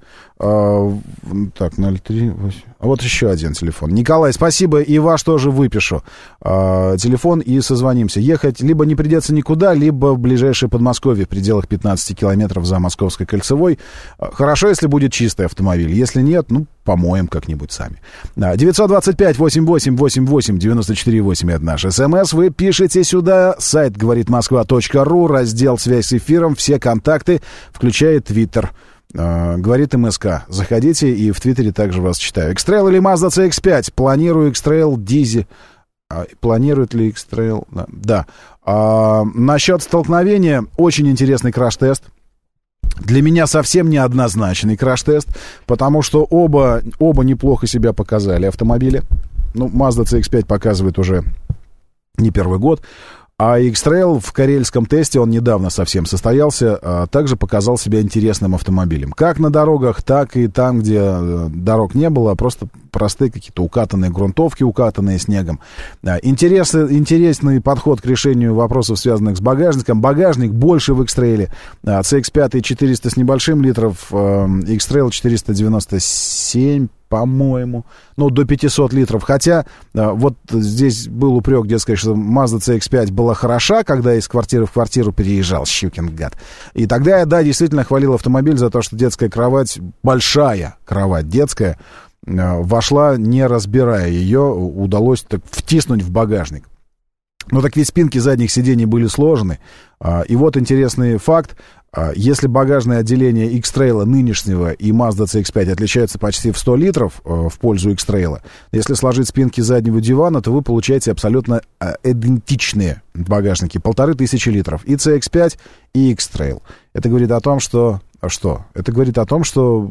Так, ноль три восемь. А вот еще один телефон. Николай, спасибо, и ваш тоже выпишу. Телефон и созвонимся. Ехать либо не придется никуда, либо в ближайшее Подмосковье в пределах пятнадцати километров за Московской кольцевой. Хорошо, если будет чистый автомобиль. Если нет, ну, помоем как-нибудь сами. девятьсот двадцать пять восемьдесят восемь восемьдесят восемь девяносто четыре восемь это наш СМС. Вы пишете сюда. Сайт говорит москва точка ру, раздел «Связь с эфиром», все контакты, включая Твиттер. Uh, говорит МСК. Заходите, и в Твиттере также вас читаю. X-Trail или Mazda си икс пять? Планирую X-Trail Дизи. Uh, планирует ли X-Trail? Uh, да. Uh, насчет столкновения, очень интересный краш-тест. Для меня совсем неоднозначный краш-тест, потому что оба, оба неплохо себя показали автомобили. Ну, Mazda си икс пять показывает уже не первый год. А X-Trail в карельском тесте, он недавно совсем состоялся, а также показал себя интересным автомобилем. Как на дорогах, так и там, где дорог не было, просто простые какие-то укатанные грунтовки, укатанные снегом. Интересный, интересный подход к решению вопросов, связанных с багажником. Багажник больше в X-Trail. си икс пять четыреста с небольшим литров, X-Trail четыреста девяносто семь, по-моему, ну, до пятисот литров. Хотя, вот здесь был упрек, дескать, что Mazda си икс пять была хороша, когда из квартиры в квартиру переезжал, щукин гад. И тогда я, да, действительно хвалил автомобиль за то, что детская кровать, большая кровать детская, вошла, не разбирая ее, удалось так втиснуть в багажник. Но так ведь спинки задних сидений были сложены. И вот интересный факт. Если багажное отделение X-Trail нынешнего и Mazda си икс пять отличаются почти в сто литров в пользу X-Trail, если сложить спинки заднего дивана, то вы получаете абсолютно идентичные багажники. Полторы тысячи литров. И си икс пять, и X-Trail. Это говорит о том, что что? Это говорит о том, что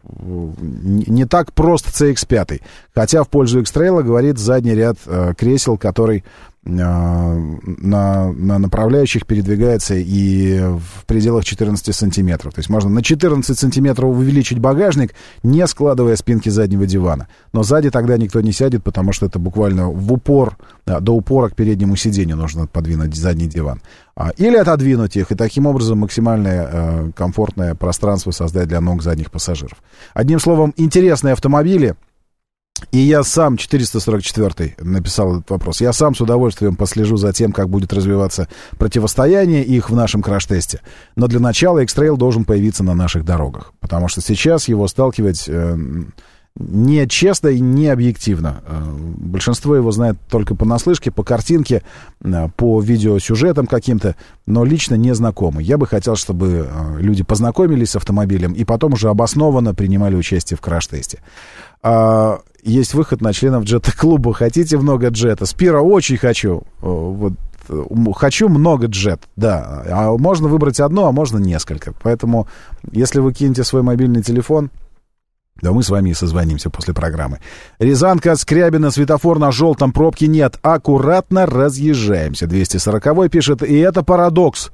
не так прост си икс пять. Хотя в пользу X-Trail говорит задний ряд э, кресел, который э, на, на направляющих передвигается и в пределах четырнадцати сантиметров. То есть можно на четырнадцать сантиметров увеличить багажник, не складывая спинки заднего дивана. Но сзади тогда никто не сядет, потому что это буквально в упор, да, до упора к переднему сиденью нужно подвинуть задний диван. А, или отодвинуть их, и таким образом максимальное э, комфортное пространство создать для ног задних пассажиров. Одним словом, интересные автомобили. И я сам, четыреста сорок четвёртый написал этот вопрос, я сам с удовольствием послежу за тем, как будет развиваться противостояние их в нашем краш-тесте. Но для начала X-Trail должен появиться на наших дорогах, потому что сейчас его сталкивать э, не честно и не объективно. Э, большинство его знает только понаслышке, по картинке, э, по видеосюжетам каким-то, но лично не знакомы. Я бы хотел, чтобы э, люди познакомились с автомобилем и потом уже обоснованно принимали участие в краш-тесте. А, есть выход на членов джета-клуба. Хотите много джета? Спира, очень хочу. Вот, хочу много джет, да. А можно выбрать одно, а можно несколько. Поэтому, если вы кинете свой мобильный телефон, да мы с вами и созвонимся после программы. Рязанка, Скрябина, светофор на желтом, пробки нет. Аккуратно разъезжаемся. двести сороковой пишет, и это парадокс.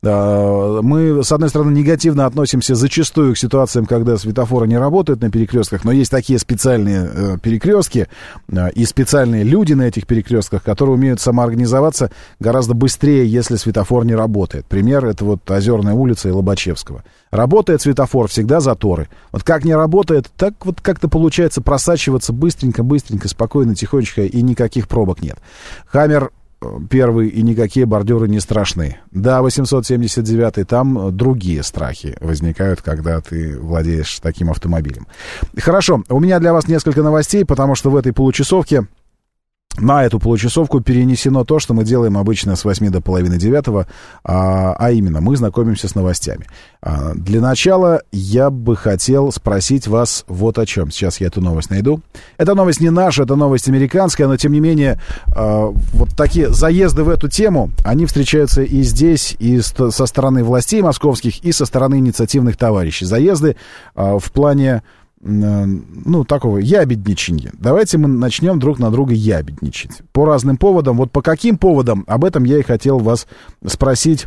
Мы, с одной стороны, негативно относимся зачастую к ситуациям, когда светофоры не работают на перекрестках, но есть такие специальные перекрестки и специальные люди на этих перекрестках, которые умеют самоорганизоваться гораздо быстрее, если светофор не работает. Пример — это вот Озерная улица и Лобачевского. Работает светофор, всегда заторы. Вот как не работает, так вот как-то получается просачиваться быстренько, быстренько, спокойно, тихонечко, и никаких пробок нет. Хаммер первый, и никакие бордюры не страшны. Да, восемьсот семьдесят девятый, там другие страхи возникают, когда ты владеешь таким автомобилем. Хорошо, у меня для вас несколько новостей, потому что в этой получасовке, на эту получасовку перенесено то, что мы делаем обычно с восьми до половины девятого, а, а именно мы знакомимся с новостями. А, для начала я бы хотел спросить вас вот о чем. Сейчас я эту новость найду. Эта новость не наша, это новость американская, но тем не менее а, вот такие заезды в эту тему, они встречаются и здесь, и со стороны властей московских, и со стороны инициативных товарищей. Заезды а, в плане, ну, такого ябедничанья. Давайте мы начнем друг на друга ябедничать. По разным поводам. Вот по каким поводам, об этом я и хотел вас спросить.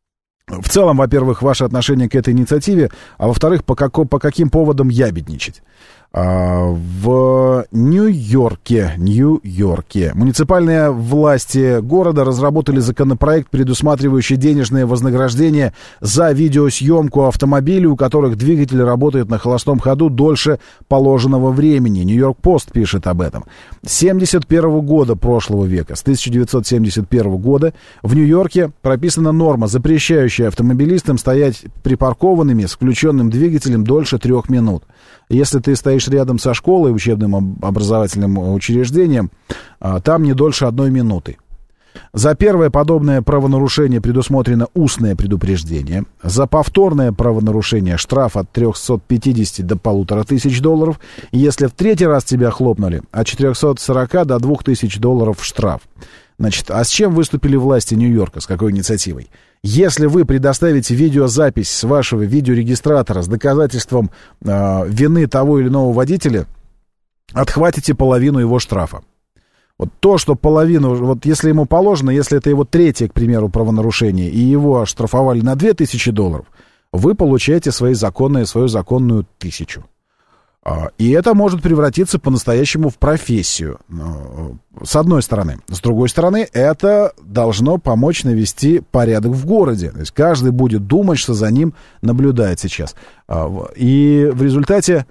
В целом, во-первых, ваше отношение к этой инициативе, а во-вторых, по, како, по каким поводам ябедничать. А, в Нью-Йорке, Нью-Йорке муниципальные власти города разработали законопроект, предусматривающий денежное вознаграждение за видеосъемку автомобилей, у которых двигатель работает на холостом ходу дольше положенного времени. Нью-Йорк-Пост пишет об этом. С семьдесят первого года прошлого века, с тысяча девятьсот семьдесят первого года, в Нью-Йорке прописана норма, запрещающая автомобилистам стоять припаркованными с включенным двигателем дольше трех минут. Если ты стоишь рядом со школой, учебным образовательным учреждением, там не дольше одной минуты. За первое подобное правонарушение предусмотрено устное предупреждение. За повторное правонарушение штраф от трехсот пятидесяти до полутора тысяч долларов. И если в третий раз тебя хлопнули, от четырехсот сорока до двух тысяч долларов штраф. Значит, а с чем выступили власти Нью-Йорка, с какой инициативой? Если вы предоставите видеозапись с вашего видеорегистратора с доказательством э, вины того или иного водителя, отхватите половину его штрафа. Вот то, что половину, вот если ему положено, если это его третье, к примеру, правонарушение, и его оштрафовали на две тысячи долларов, вы получаете свои законные, свою законную тысячу. И это может превратиться по-настоящему в профессию, с одной стороны. С другой стороны, это должно помочь навести порядок в городе. То есть каждый будет думать, что за ним наблюдает сейчас. И в результате...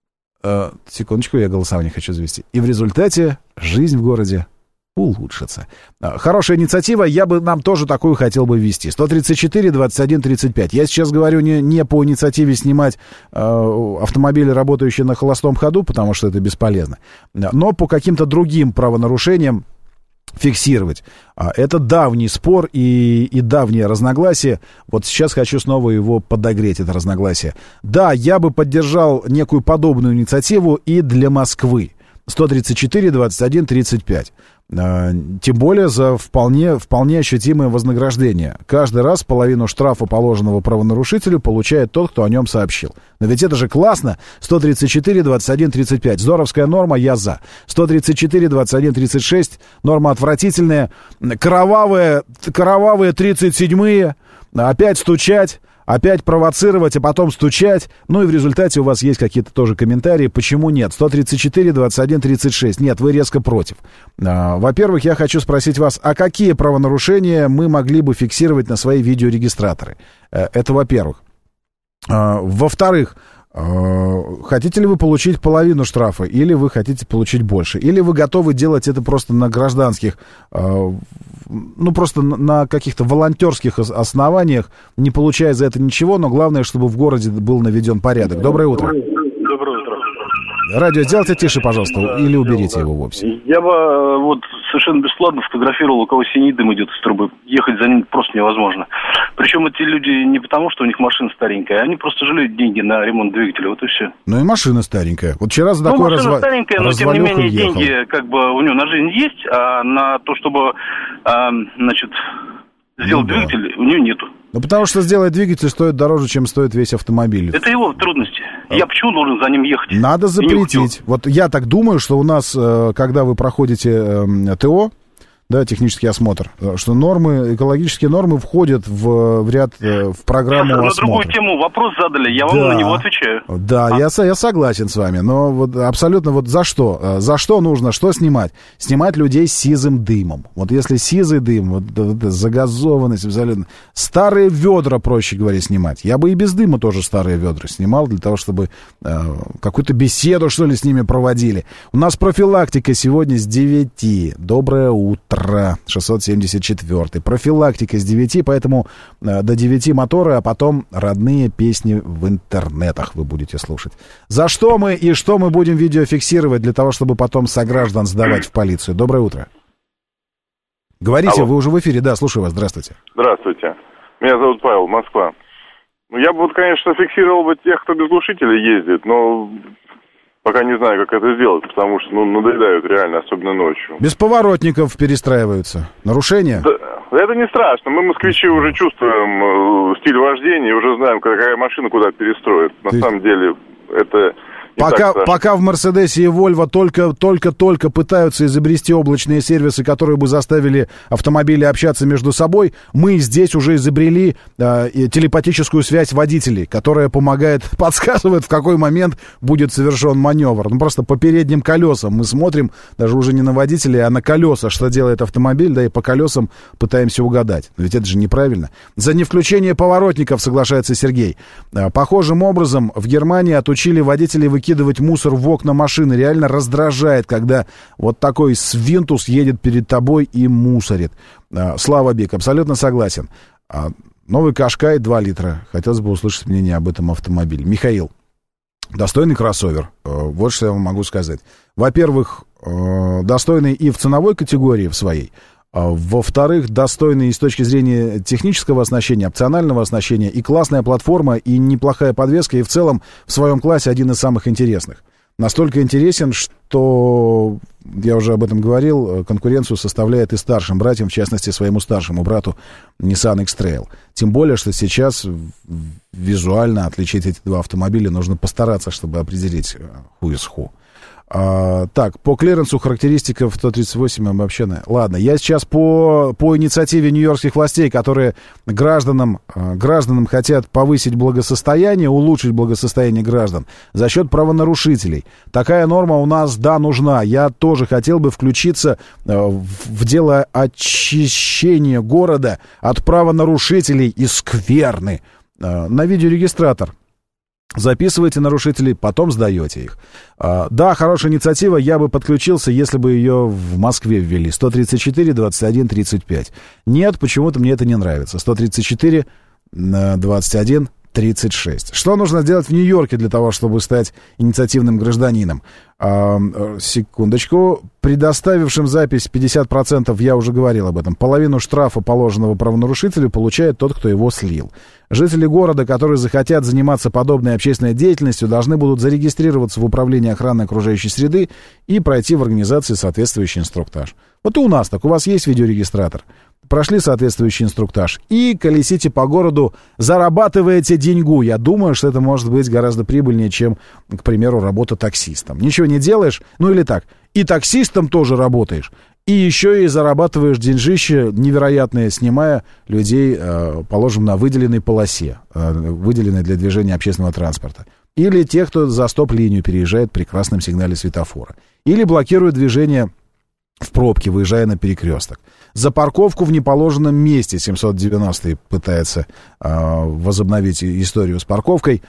Секундочку, я голосование хочу завести. И в результате жизнь в городе улучшится. Хорошая инициатива, я бы нам тоже такую хотел бы ввести. сто тридцать четыре двадцать один тридцать пять. Я сейчас говорю не, не по инициативе снимать э, автомобили, работающие на холостом ходу, потому что это бесполезно, но по каким-то другим правонарушениям фиксировать. Это давний спор и, и давнее разногласие. Вот сейчас хочу снова его подогреть, это разногласие. Да, я бы поддержал некую подобную инициативу и для Москвы. сто тридцать четыре двадцать один тридцать пять. Тем более за вполне, вполне ощутимое вознаграждение. Каждый раз половину штрафа, положенного правонарушителю, получает тот, кто о нем сообщил. Но ведь это же классно. сто тридцать четыре двадцать один тридцать пять. Здоровская норма, я за. сто тридцать четыре двадцать один тридцать шесть. Норма отвратительная. Кровавые, кровавые тридцать седьмые. Опять стучать. Опять провоцировать, а потом стучать. Ну и в результате у вас есть какие-то тоже комментарии. Почему нет? сто тридцать четыре двадцать один тридцать шесть. Нет, вы резко против. А, во-первых, я хочу спросить вас, а какие правонарушения мы могли бы фиксировать на свои видеорегистраторы? Это во-первых. А, во-вторых, хотите ли вы получить половину штрафа, или вы хотите получить больше? Или вы готовы делать это просто на гражданских, ну, просто на каких-то волонтерских основаниях, не получая за это ничего, но главное, чтобы в городе был наведен порядок. Доброе утро. Доброе утро. Радио сделайте тише, пожалуйста, или уберите его вовсе. Я бы вот совершенно бесплатно фотографировал, у кого синий дым идет из трубы. Ехать за ним просто невозможно. Причем эти люди не потому, что у них машина старенькая, они просто жалеют деньги на ремонт двигателя, вот и все. Ну и машина старенькая. Вот вчера за ну, такое машина разва... старенькая, но тем не менее ехал. Деньги как бы у него на жизнь есть, а на то, чтобы, а, значит, сделать ну, двигатель, да. у него нету. Ну, потому что сделать двигатель стоит дороже, чем стоит весь автомобиль. Это его трудности. Я почему должен за ним ехать? Надо запретить. Вот я так думаю, что у нас, когда вы проходите ТО, да, технический осмотр, что нормы, экологические нормы входят в, в ряд, в программу Сейчас, осмотра. На другую тему вопрос задали, я вам да, на него отвечаю. Да, а? я, я согласен с вами, но вот абсолютно вот за что? За что нужно, что снимать? Снимать людей с сизым дымом. Вот если сизый дым, вот, вот загазованность абсолютно. Старые ведра, проще говоря, снимать. Я бы и без дыма тоже старые ведра снимал, для того, чтобы э, какую-то беседу, что ли, с ними проводили. У нас профилактика сегодня с девяти. Доброе утро. шестьсот семьдесят четыре. Профилактика с девяти, поэтому э, до девяти моторы, а потом родные песни в интернетах вы будете слушать. За что мы и что мы будем видеофиксировать для того, чтобы потом сограждан сдавать в полицию? Доброе утро. Говорите, Алло. Вы уже в эфире. Да, слушаю вас. Здравствуйте. Здравствуйте. Меня зовут Павел, Москва. Ну, я бы, вот, конечно, фиксировал бы тех, кто без глушителя ездит, но... Пока не знаю, как это сделать, потому что ну, надоедают реально, особенно ночью. Без поворотников перестраиваются. Нарушения? Да, это не страшно. Мы, москвичи, уже чувствуем э, стиль вождения и уже знаем, какая машина куда перестроит. На Ты... самом деле, это... Пока, пока в Мерседесе и Вольво только, только-только пытаются изобрести облачные сервисы, которые бы заставили автомобили общаться между собой, мы здесь уже изобрели э, телепатическую связь водителей, которая помогает, подсказывает, в какой момент будет совершен маневр. Ну, просто по передним колесам мы смотрим, даже уже не на водителей, а на колеса, что делает автомобиль, да, и по колесам пытаемся угадать. Но ведь это же неправильно. За невключение поворотников соглашается Сергей. Э, похожим образом в Германии отучили водителей выкидывать Выкидывать мусор в окна машины. Реально раздражает, когда вот такой свинтус едет перед тобой и мусорит. Слава Бик, абсолютно согласен. Новый Кашкай два литра. Хотелось бы услышать мнение об этом автомобиле. Михаил, достойный кроссовер. Вот что я вам могу сказать. Во-первых, достойный и в ценовой категории в своей. Во-вторых, достойный и с точки зрения технического оснащения, опционального оснащения, и классная платформа, и неплохая подвеска, и в целом в своем классе один из самых интересных. Настолько интересен, что, я уже об этом говорил, конкуренцию составляет и старшим братьям, в частности, своему старшему брату Nissan X-Trail. Тем более, что сейчас визуально отличить эти два автомобиля нужно постараться, чтобы определить who is who. А, так, по клиренсу характеристиков сто тридцать восемь обобщенная. Ладно, я сейчас по, по инициативе нью-йоркских властей, которые гражданам, гражданам хотят повысить благосостояние, улучшить благосостояние граждан за счет правонарушителей. Такая норма у нас, да, нужна. Я тоже хотел бы включиться в дело очищения города от правонарушителей и скверны. На видеорегистратор. Записываете нарушителей, потом сдаете их. А, да, хорошая инициатива, я бы подключился, если бы ее в Москве ввели. сто тридцать четыре двадцать один тридцать пять. Нет, почему-то мне это не нравится. сто тридцать четыре двадцать один тридцать шесть. Что нужно сделать в Нью-Йорке для того, чтобы стать инициативным гражданином? А, секундочку. Предоставившим запись пятьдесят процентов, я уже говорил об этом, половину штрафа, положенного правонарушителю, получает тот, кто его слил. Жители города, которые захотят заниматься подобной общественной деятельностью, должны будут зарегистрироваться в Управлении охраны окружающей среды и пройти в организации соответствующий инструктаж. Вот и у нас так, у вас есть видеорегистратор. Прошли соответствующий инструктаж и колесите по городу, зарабатываете деньгу. Я думаю, что это может быть гораздо прибыльнее, чем, к примеру, работа таксистом. Ничего не делаешь, ну или так, и таксистом тоже работаешь, и еще и зарабатываешь деньжище невероятное, снимая людей, э, положим, на выделенной полосе, э, выделенной для движения общественного транспорта. Или тех, кто за стоп-линию переезжает при красном сигнале светофора. Или блокирует движение в пробке, выезжая на перекресток. За парковку в неположенном месте семьсот девяностый пытается э, возобновить историю с парковкой.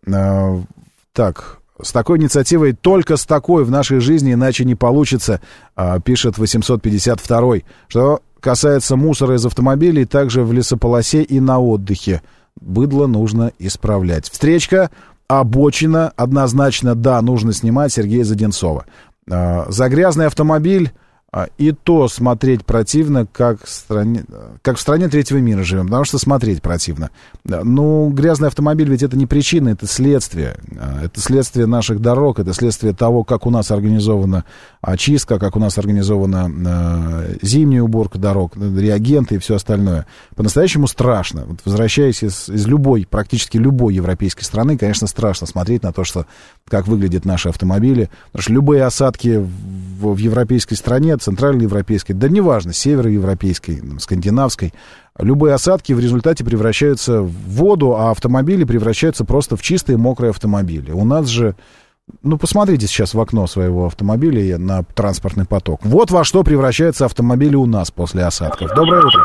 Э, так, с такой инициативой, только с такой в нашей жизни иначе не получится, э, пишет восемьсот пятьдесят второй. Что касается мусора из автомобилей, также в лесополосе и на отдыхе. Быдло нужно исправлять. Встречка, обочина, однозначно, да, нужно снимать. Сергея Заденцова. Э, за грязный автомобиль и то смотреть противно, как в стране, как в стране третьего мира живем, потому что смотреть противно. Ну, грязный автомобиль ведь это не причина, это следствие. Это следствие наших дорог, это следствие того, как у нас организована очистка, как у нас организована зимняя уборка дорог, реагенты и все остальное. По-настоящему страшно. Вот возвращаясь из, из любой, практически любой европейской страны, конечно, страшно смотреть на то, что, как выглядят наши автомобили. Потому что любые осадки в, в европейской стране, центральноевропейской, да неважно, североевропейской, скандинавской, любые осадки в результате превращаются в воду, а автомобили превращаются просто в чистые мокрые автомобили. У нас же, ну, посмотрите сейчас в окно своего автомобиля на транспортный поток. Вот во что превращаются автомобили у нас после осадков. Доброе утро.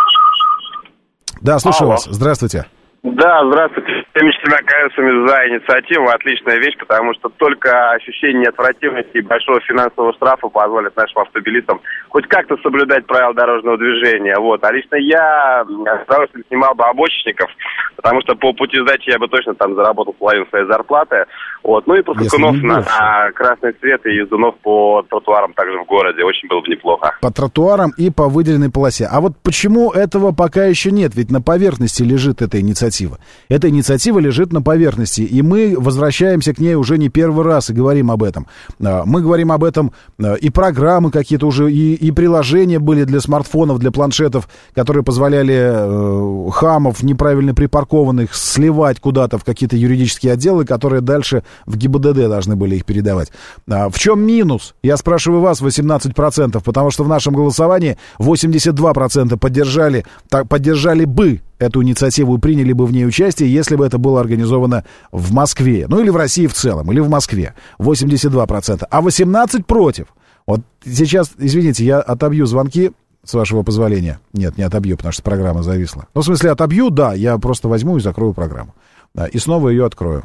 Да, слушаю Алло. вас. Здравствуйте. Да, здравствуйте. Всеми четырьмя колесами за инициативу. Отличная вещь, потому что только ощущение неотвратимости и большого финансового штрафа позволит нашим автомобилистам хоть как-то соблюдать правила дорожного движения. Вот. А лично я с удовольствием снимал бы обочечников, потому что по пути сдачи я бы точно там заработал половину своей зарплаты. Вот. Ну и поскакунов на а, красный цвет и ездунов по тротуарам также в городе. Очень было бы неплохо. По тротуарам и по выделенной полосе. А вот почему этого пока еще нет? Ведь на поверхности лежит эта инициатива. Эта инициатива лежит на поверхности, и мы возвращаемся к ней уже не первый раз и говорим об этом. Мы говорим об этом, и программы какие-то уже, и, и приложения были для смартфонов, для планшетов, которые позволяли э, хамов, неправильно припаркованных, сливать куда-то в какие-то юридические отделы, которые дальше в ГИБДД должны были их передавать. В чем минус? Я спрашиваю вас, восемнадцать процентов, потому что в нашем голосовании восемьдесят два процента поддержали, так, поддержали бы эту инициативу и приняли бы в ней участие, если бы это было организовано в Москве. Ну, или в России в целом, или в Москве. восемьдесят два процента. А восемнадцать против. Вот сейчас, извините, я отобью звонки, с вашего позволения. Нет, не отобью, потому что программа зависла. Ну, в смысле, отобью, да, я просто возьму и закрою программу. Да, и снова ее открою.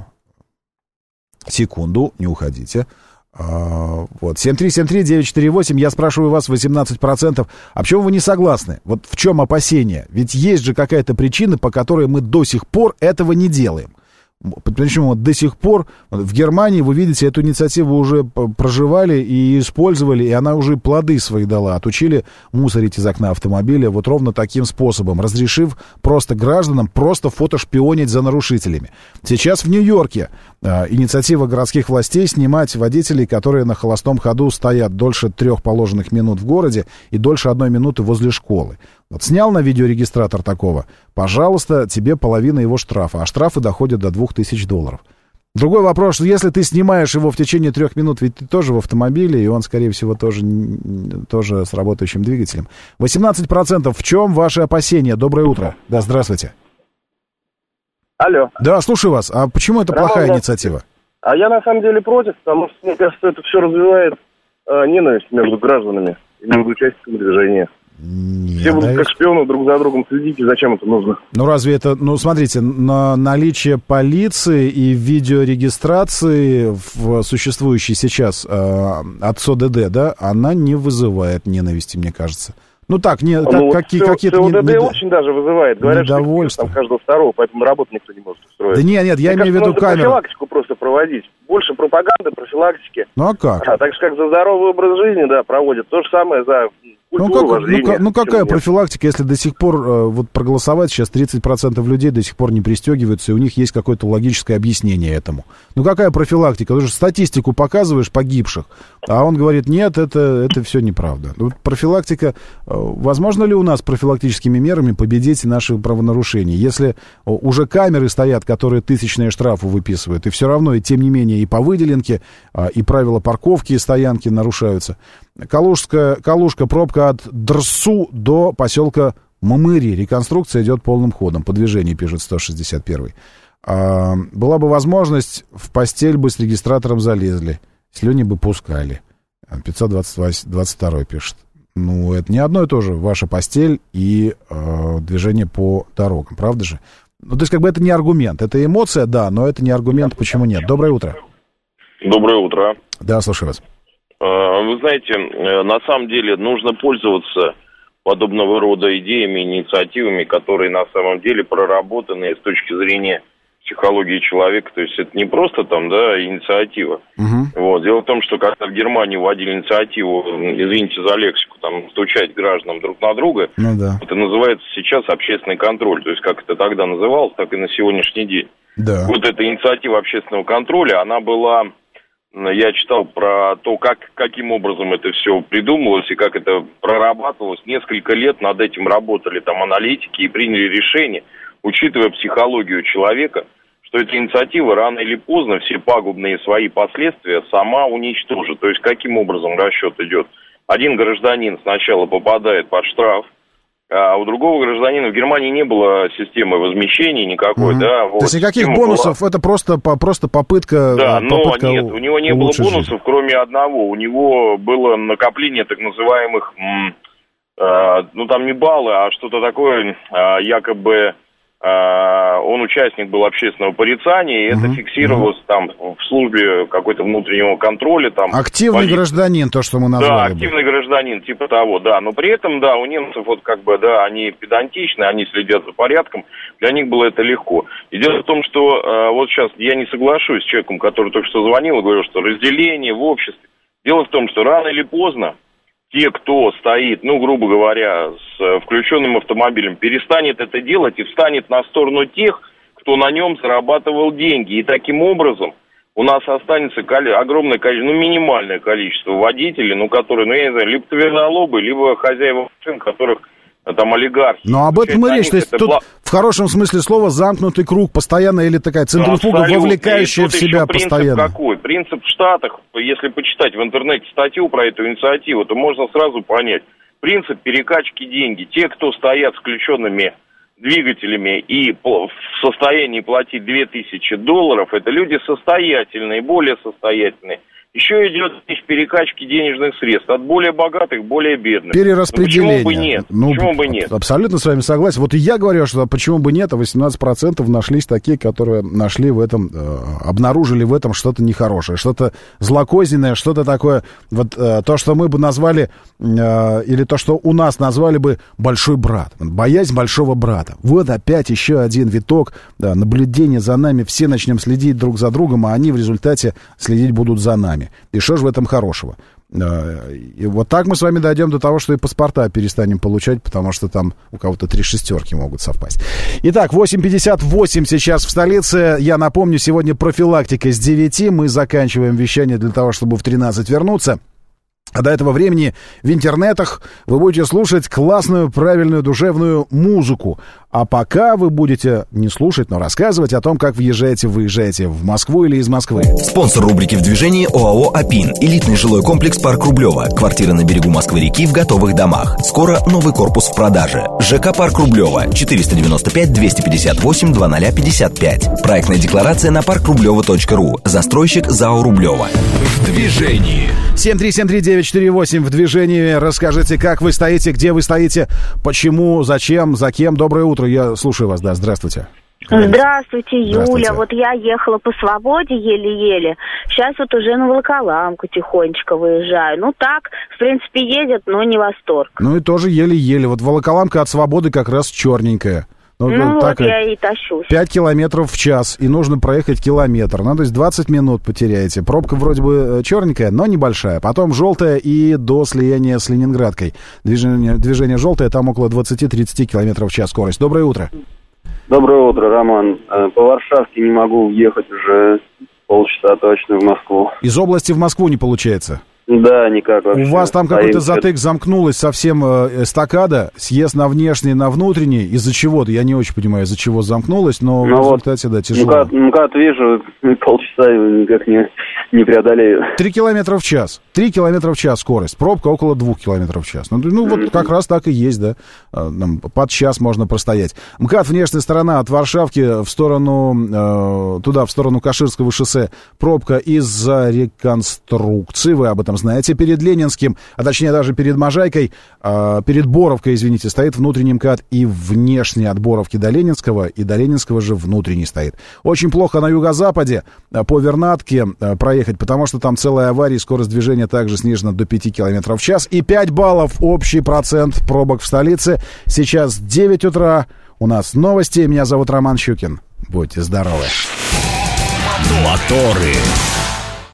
Секунду, не уходите. Uh, вот, семь три семь три девять четыре восемь, я спрашиваю вас, восемнадцать процентов. А почему вы не согласны? Вот в чем опасение? Ведь есть же какая-то причина, по которой мы до сих пор этого не делаем. Почему вот до сих пор в Германии, вы видите, эту инициативу уже проживали и использовали, и она уже плоды свои дала. Отучили мусорить из окна автомобиля вот ровно таким способом, разрешив просто гражданам просто фотошпионить за нарушителями. Сейчас в Нью-Йорке э, инициатива городских властей снимать водителей, которые на холостом ходу стоят дольше трех положенных минут в городе и дольше одной минуты возле школы. Вот снял на видеорегистратор такого, пожалуйста, тебе половина его штрафа, а штрафы доходят до двух тысяч долларов. Другой вопрос, что если ты снимаешь его в течение трех минут, ведь ты тоже в автомобиле, и он, скорее всего, тоже, тоже с работающим двигателем. восемнадцать процентов. В чем ваши опасения? Доброе утро. Да, здравствуйте. Алло. Да, слушаю вас. А почему это Роман, плохая да. инициатива? А я на самом деле против, потому что, мне кажется, это все развивает э, ненависть между гражданами и между участниками движения. Нет, Все будут да, как шпионы друг за другом следить, и зачем это нужно? Ну разве это, ну смотрите, на наличие полиции и видеорегистрации в существующей сейчас э, от СОДД, да, она не вызывает ненависти, мне кажется. Ну так, не, так, ну, какие, вот какие-то... СОДД не, не, очень даже вызывает. Говорят, что там каждого второго, поэтому на работу никто не может устроить. Да нет, нет, я Мне имею в виду камеру. Профилактику просто проводить. Больше пропаганды, профилактики. Ну а как? А, так же, как за здоровый образ жизни, да, проводят. То же самое за Ну, культуру как, вождения. ну, как, ну какая нет? профилактика, если до сих пор э, вот проголосовать, сейчас тридцать процентов людей до сих пор не пристегиваются, и у них есть какое-то логическое объяснение этому. Ну какая профилактика? Ты же статистику показываешь погибших, а он говорит, нет, это, это все неправда. Вот профилактика, э, возможно ли у нас профилактическими мерами победить наши правонарушения? Если уже камеры стоят, которые тысячные штрафы выписывают, и все равно, и тем не менее, и по выделенке, э, и правила парковки и стоянки нарушаются. Калужская, Калужка, пробка от Дрсу до поселка Мамыри. Реконструкция идет полным ходом. По движению, пишет сто шестьдесят первый. А, была бы возможность, в постель бы с регистратором залезли. Слюни бы пускали. пятьсот двадцать второй пишет. Ну, это не одно и то же. Ваша постель и э, движение по дорогам. Правда же? Ну, то есть, как бы это не аргумент. Это эмоция, да, но это не аргумент, почему нет. Доброе утро. Доброе утро. Да, слушаю вас. Вы знаете, на самом деле нужно пользоваться подобного рода идеями, инициативами, которые на самом деле проработаны с точки зрения психологии человека. То есть это не просто там, да, инициатива. Uh-huh. Вот. Дело в том, что когда в Германии вводили инициативу, извините за лексику, там, стучать гражданам друг на друга, ну, да. это называется сейчас общественный контроль. То есть как это тогда называлось, так и на сегодняшний день. Да. Вот эта инициатива общественного контроля, она была... Я читал про то, как, каким образом это все придумывалось и как это прорабатывалось. Несколько лет над этим работали там аналитики и приняли решение, учитывая психологию человека, что эта инициатива рано или поздно все пагубные свои последствия сама уничтожит. То есть каким образом расчет идет? Один гражданин сначала попадает под штраф, а у другого гражданина в Германии не было системы возмещения никакой, угу. да. Вот. То есть никаких бонусов, была... это просто, просто попытка... Да, но попытка нет, у него не было бонусов, жизнь. Кроме одного. У него было накопление так называемых, м, э, ну там не баллы, а что-то такое, э, якобы... Он участник был общественного порицания, и uh-huh. это фиксировалось uh-huh. там в службе какой-то внутреннего контроля. Там, активный полиции. Гражданин, то, что мы назвали. Да, активный бы. гражданин, типа того, да. Но при этом, да, у немцев вот как бы, да, они педантичны, они следят за порядком, для них было это легко. И дело в том, что э, вот сейчас я не соглашусь с человеком, который только что звонил и говорил, что разделение в обществе. Дело в том, что рано или поздно те, кто стоит, ну, грубо говоря, с включенным автомобилем, перестанет это делать и встанет на сторону тех, кто на нем зарабатывал деньги. И таким образом у нас останется огромное количество, ну, минимальное количество водителей, ну, которые, ну, я не знаю, либо твердолобы, либо хозяева машин, которых там олигархи. Но об этом и речь. То есть тут бла... в хорошем смысле слова замкнутый круг постоянно или такая центрифуга, абсолютно. Вовлекающая в себя принцип постоянно. Какой? Принцип в Штатах, если почитать в интернете статью про эту инициативу, то можно сразу понять. Принцип перекачки деньги. Те, кто стоят с включенными двигателями и в состоянии платить две тысячи долларов, это люди состоятельные, более состоятельные. Еще идет речь перекачки денежных средств от более богатых к более бедных. Перераспределение. Ну, почему бы нет? Ну, почему бы нет? Абсолютно с вами согласен. Вот и я говорю, что почему бы нет, а восемнадцать процентов нашлись такие, которые нашли в этом, э, обнаружили в этом что-то нехорошее, что-то злокозненное, что-то такое, вот э, то, что мы бы назвали, э, или то, что у нас назвали бы большой брат, боязнь большого брата. Вот опять еще один виток, да, наблюдения за нами, все начнем следить друг за другом, а они в результате следить будут за нами. И что же в этом хорошего? И вот так мы с вами дойдем до того, что и паспорта перестанем получать, потому что там у кого-то три шестерки могут совпасть. Итак, восемь пятьдесят восемь сейчас в столице. Я напомню, сегодня профилактика с девяти. Мы заканчиваем вещание для того, чтобы в тринадцать вернуться. А до этого времени в интернетах вы будете слушать классную, правильную, душевную музыку. А пока вы будете не слушать, но рассказывать о том, как въезжаете, выезжаете в Москву или из Москвы. Спонсор рубрики «В движении» ОАО «Апин». Элитный жилой комплекс «Парк Рублева». Квартиры на берегу Москвы-реки в готовых домах. Скоро новый корпус в продаже. ЖК «Парк Рублева». четыреста девяносто пять двести пятьдесят восемь двадцать пятьдесят пять. Проектная декларация на парк рублева точка ру. Застройщик ЗАО «Рублева». В движении. семь три семь три девять четыре восемь в движении. Расскажите, как вы стоите, где вы стоите, почему, зачем, за кем. Доброе утро, я слушаю вас, да, здравствуйте. Здравствуйте, Юля. Здравствуйте. Вот я ехала по Свободе еле-еле. Сейчас вот уже на Волоколамку тихонечко выезжаю. Ну так, в принципе, едет, но не восторг. Ну и тоже еле-еле. Вот Волоколамка от Свободы как раз черненькая. Ну, ну вот так, я и тащусь. пять километров в час, и нужно проехать километр. Ну, то есть двадцать минут потеряете. Пробка вроде бы черненькая, но небольшая. Потом желтая и до слияния с Ленинградкой. Движение, движение желтое, там около двадцать-тридцать километров в час скорость. Доброе утро. Доброе утро, Роман. По Варшавке не могу въехать уже полчаса точно в Москву. Из области в Москву не получается? Да, никак вообще. У вас там какой-то Стоим. затык, замкнулась совсем э, эстакада, съезд на внешний, на внутренний. Из-за чего-то, я не очень понимаю, из-за чего замкнулась, но ну в результате, вот, да, тяжело. Ну как, ну как вижу, полчаса никак не, не преодолею. Три километра в час. Три километра в час скорость. Пробка около двух километров в час. Ну, ну вот как раз так и есть, да. Нам под час можно простоять. МКАД, внешняя сторона от Варшавки в сторону, э, туда, в сторону Каширского шоссе. Пробка из-за реконструкции. Вы об этом знаете. Перед Ленинским, а точнее даже перед Можайкой, э, перед Боровкой, извините, стоит внутренний МКАД и внешний от Боровки до Ленинского, и до Ленинского же внутренний стоит. Очень плохо на юго-западе по Вернадке э, проехать, потому что там целая авария, скорость движения также снижена до пяти километров в час. И пять баллов общий процент пробок в столице. Сейчас девять утра. У нас новости. Меня зовут Роман Щукин. Будьте здоровы. Моторы.